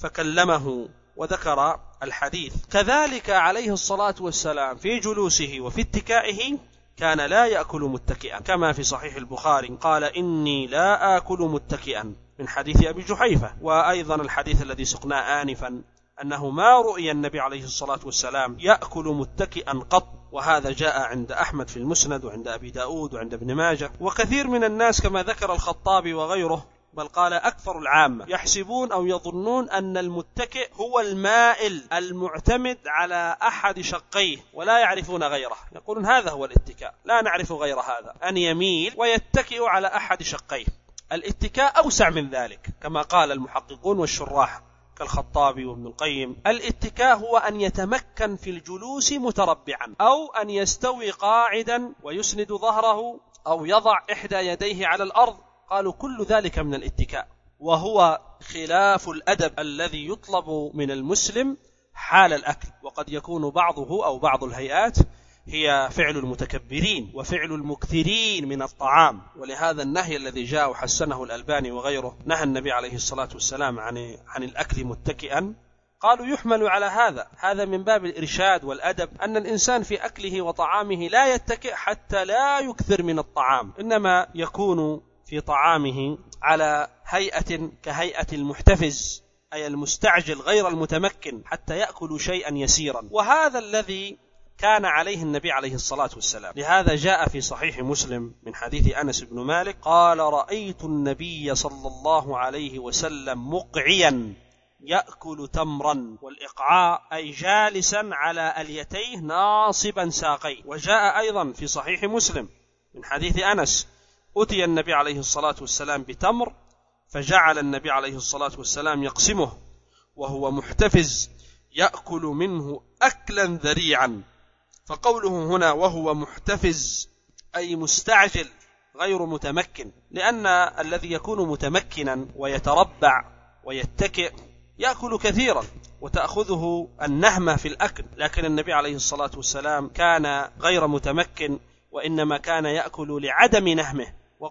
فكلمه، وذكر الحديث. كذلك عليه الصلاة والسلام في جلوسه وفي اتكائه كان لا يأكل متكئا، كما في صحيح البخاري قال إني لا آكل متكئا من حديث أبي جحيفة. وأيضا الحديث الذي سقناه آنفا أنه ما رؤي النبي عليه الصلاة والسلام يأكل متكئا قط، وهذا جاء عند أحمد في المسند وعند أبي داود وعند ابن ماجه. وكثير من الناس كما ذكر الخطابي وغيره بل قال أكثر العامة يحسبون أو يظنون أن المتكئ هو المائل المعتمد على أحد شقيه ولا يعرفون غيره، يقولون هذا هو الاتكاء لا نعرف غير هذا، أن يميل ويتكئ على أحد شقيه. الاتكاء أوسع من ذلك كما قال المحققون والشراح كالخطابي وابن القيم. الاتكاء هو أن يتمكن في الجلوس متربعا، أو أن يستوي قاعدا ويسند ظهره، أو يضع إحدى يديه على الأرض. قالوا كل ذلك من الاتكاء، وهو خلاف الأدب الذي يطلب من المسلم حال الأكل. وقد يكون بعضه أو بعض الهيئات هي فعل المتكبرين وفعل المكثرين من الطعام، ولهذا النهي الذي جاء وحسنه الألباني وغيره، نهى النبي عليه الصلاة والسلام عن عن الأكل متكئا. قالوا يحمل على هذا هذا من باب الإرشاد والأدب، أن الإنسان في أكله وطعامه لا يتكئ حتى لا يكثر من الطعام، إنما يكون في طعامه على هيئة كهيئة المحتفز، أي المستعجل غير المتمكن، حتى يأكل شيئا يسيرا. وهذا الذي كان عليه النبي عليه الصلاة والسلام. لهذا جاء في صحيح مسلم من حديث أنس بن مالك قال: رأيت النبي صلى الله عليه وسلم مقعيا يأكل تمرا، والإقعاء أي جالسا على أليتيه ناصبا ساقيه. وجاء أيضا في صحيح مسلم من حديث أنس: أتي النبي عليه الصلاة والسلام بتمر، فجعل النبي عليه الصلاة والسلام يقسمه وهو محتفز يأكل منه أكلا ذريعا. فقوله هنا وهو محتفز أي مستعجل غير متمكن، لأن الذي يكون متمكنا ويتربع ويتكئ يأكل كثيرا وتأخذه النهمة في الأكل، لكن النبي عليه الصلاة والسلام كان غير متمكن، وإنما كان يأكل لعدم نهمه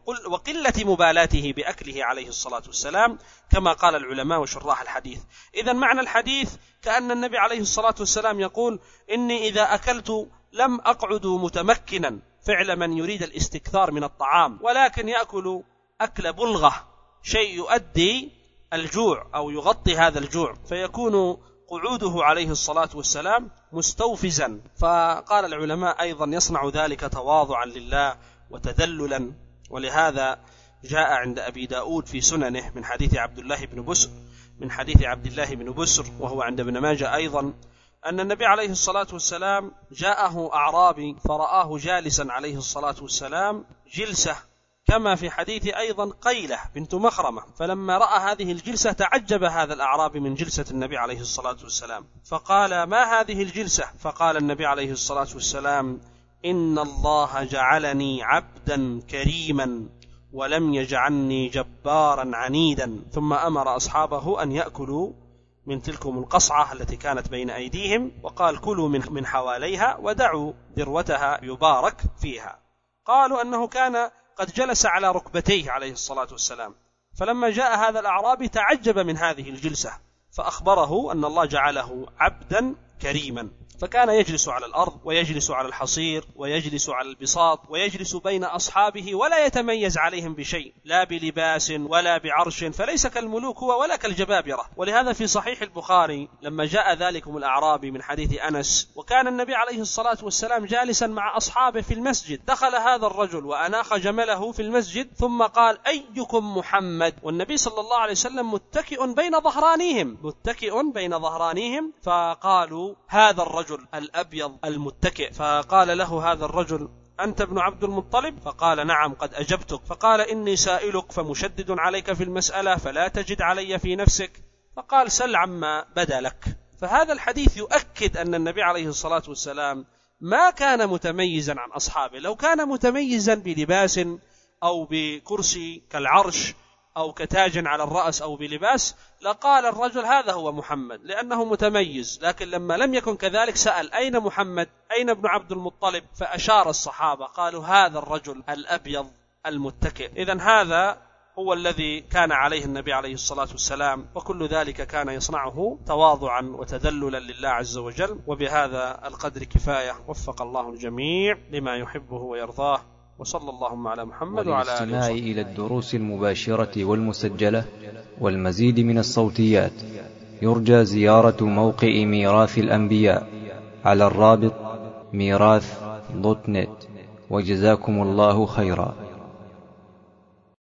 وقلة مبالاته بأكله عليه الصلاة والسلام، كما قال العلماء وشراح الحديث. إذن معنى الحديث كأن النبي عليه الصلاة والسلام يقول: إني إذا أكلت لم أقعد متمكنا، فعل من يريد الاستكثار من الطعام، ولكن يأكل أكل بلغة، شيء يؤدي الجوع أو يغطي هذا الجوع، فيكون قعوده عليه الصلاة والسلام مستوفزا. فقال العلماء أيضا يصنع ذلك تواضعا لله وتذللا. ولهذا جاء عند أبي داود في سننه من حديث عبد الله بن بسر من حديث عبد الله بن بسر وهو عند ابن ماجه أيضا، أن النبي عليه الصلاة والسلام جاءه أعرابي فرآه جالسا عليه الصلاة والسلام جلسة، كما في حديث أيضا قيلة بنت مخرمة. فلما رأى هذه الجلسة تعجب هذا الأعرابي من جلسة النبي عليه الصلاة والسلام، فقال: ما هذه الجلسة؟ فقال النبي عليه الصلاة والسلام: إن الله جعلني عبدا كريما ولم يجعلني جبارا عنيدا. ثم أمر أصحابه أن يأكلوا من تلكم القصعة التي كانت بين أيديهم، وقال: كلوا من من حواليها ودعوا ذروتها يبارك فيها. قالوا أنه كان قد جلس على ركبتيه عليه الصلاة والسلام، فلما جاء هذا الأعرابي تعجب من هذه الجلسة، فأخبره أن الله جعله عبدا كريما، فكان يجلس على الأرض ويجلس على الحصير ويجلس على البساط ويجلس بين أصحابه ولا يتميز عليهم بشيء، لا بلباس ولا بعرش، فليس كالملوك هو ولا كالجبابرة. ولهذا في صحيح البخاري لما جاء ذلكم الأعرابي من حديث أنس وكان النبي عليه الصلاة والسلام جالسا مع أصحابه في المسجد، دخل هذا الرجل وأناخ جمله في المسجد ثم قال: أيكم محمد؟ والنبي صلى الله عليه وسلم متكئ بين ظهرانيهم متكئ بين ظهرانيهم فقالوا: هذا الرجل الأبيض المتكئ. فقال له هذا الرجل: أنت ابن عبد المطلب؟ فقال: نعم قد أجبتك. فقال: إني سائلك فمشدد عليك في المسألة فلا تجد علي في نفسك. فقال: سل عما بدا لك. فهذا الحديث يؤكد أن النبي عليه الصلاة والسلام ما كان متميزا عن أصحابه. لو كان متميزا بلباس أو بكرسي كالعرش أو كتاج على الرأس أو بلباس لقال الرجل: هذا هو محمد، لأنه متميز. لكن لما لم يكن كذلك سأل: أين محمد؟ أين ابن عبد المطلب؟ فأشار الصحابة قالوا: هذا الرجل الأبيض المتكئ. إذن هذا هو الذي كان عليه النبي عليه الصلاة والسلام، وكل ذلك كان يصنعه تواضعا وتذللا لله عز وجل. وبهذا القدر كفاية، وفق الله الجميع لما يحبه ويرضاه، وصلى اللهم على محمد وعلى آله
والاستماع إلى الدروس المباشرة والمسجلة والمزيد من الصوتيات يرجى زيارة موقع ميراث الأنبياء على الرابط ميراث دوت نت. وجزاكم الله خيرا.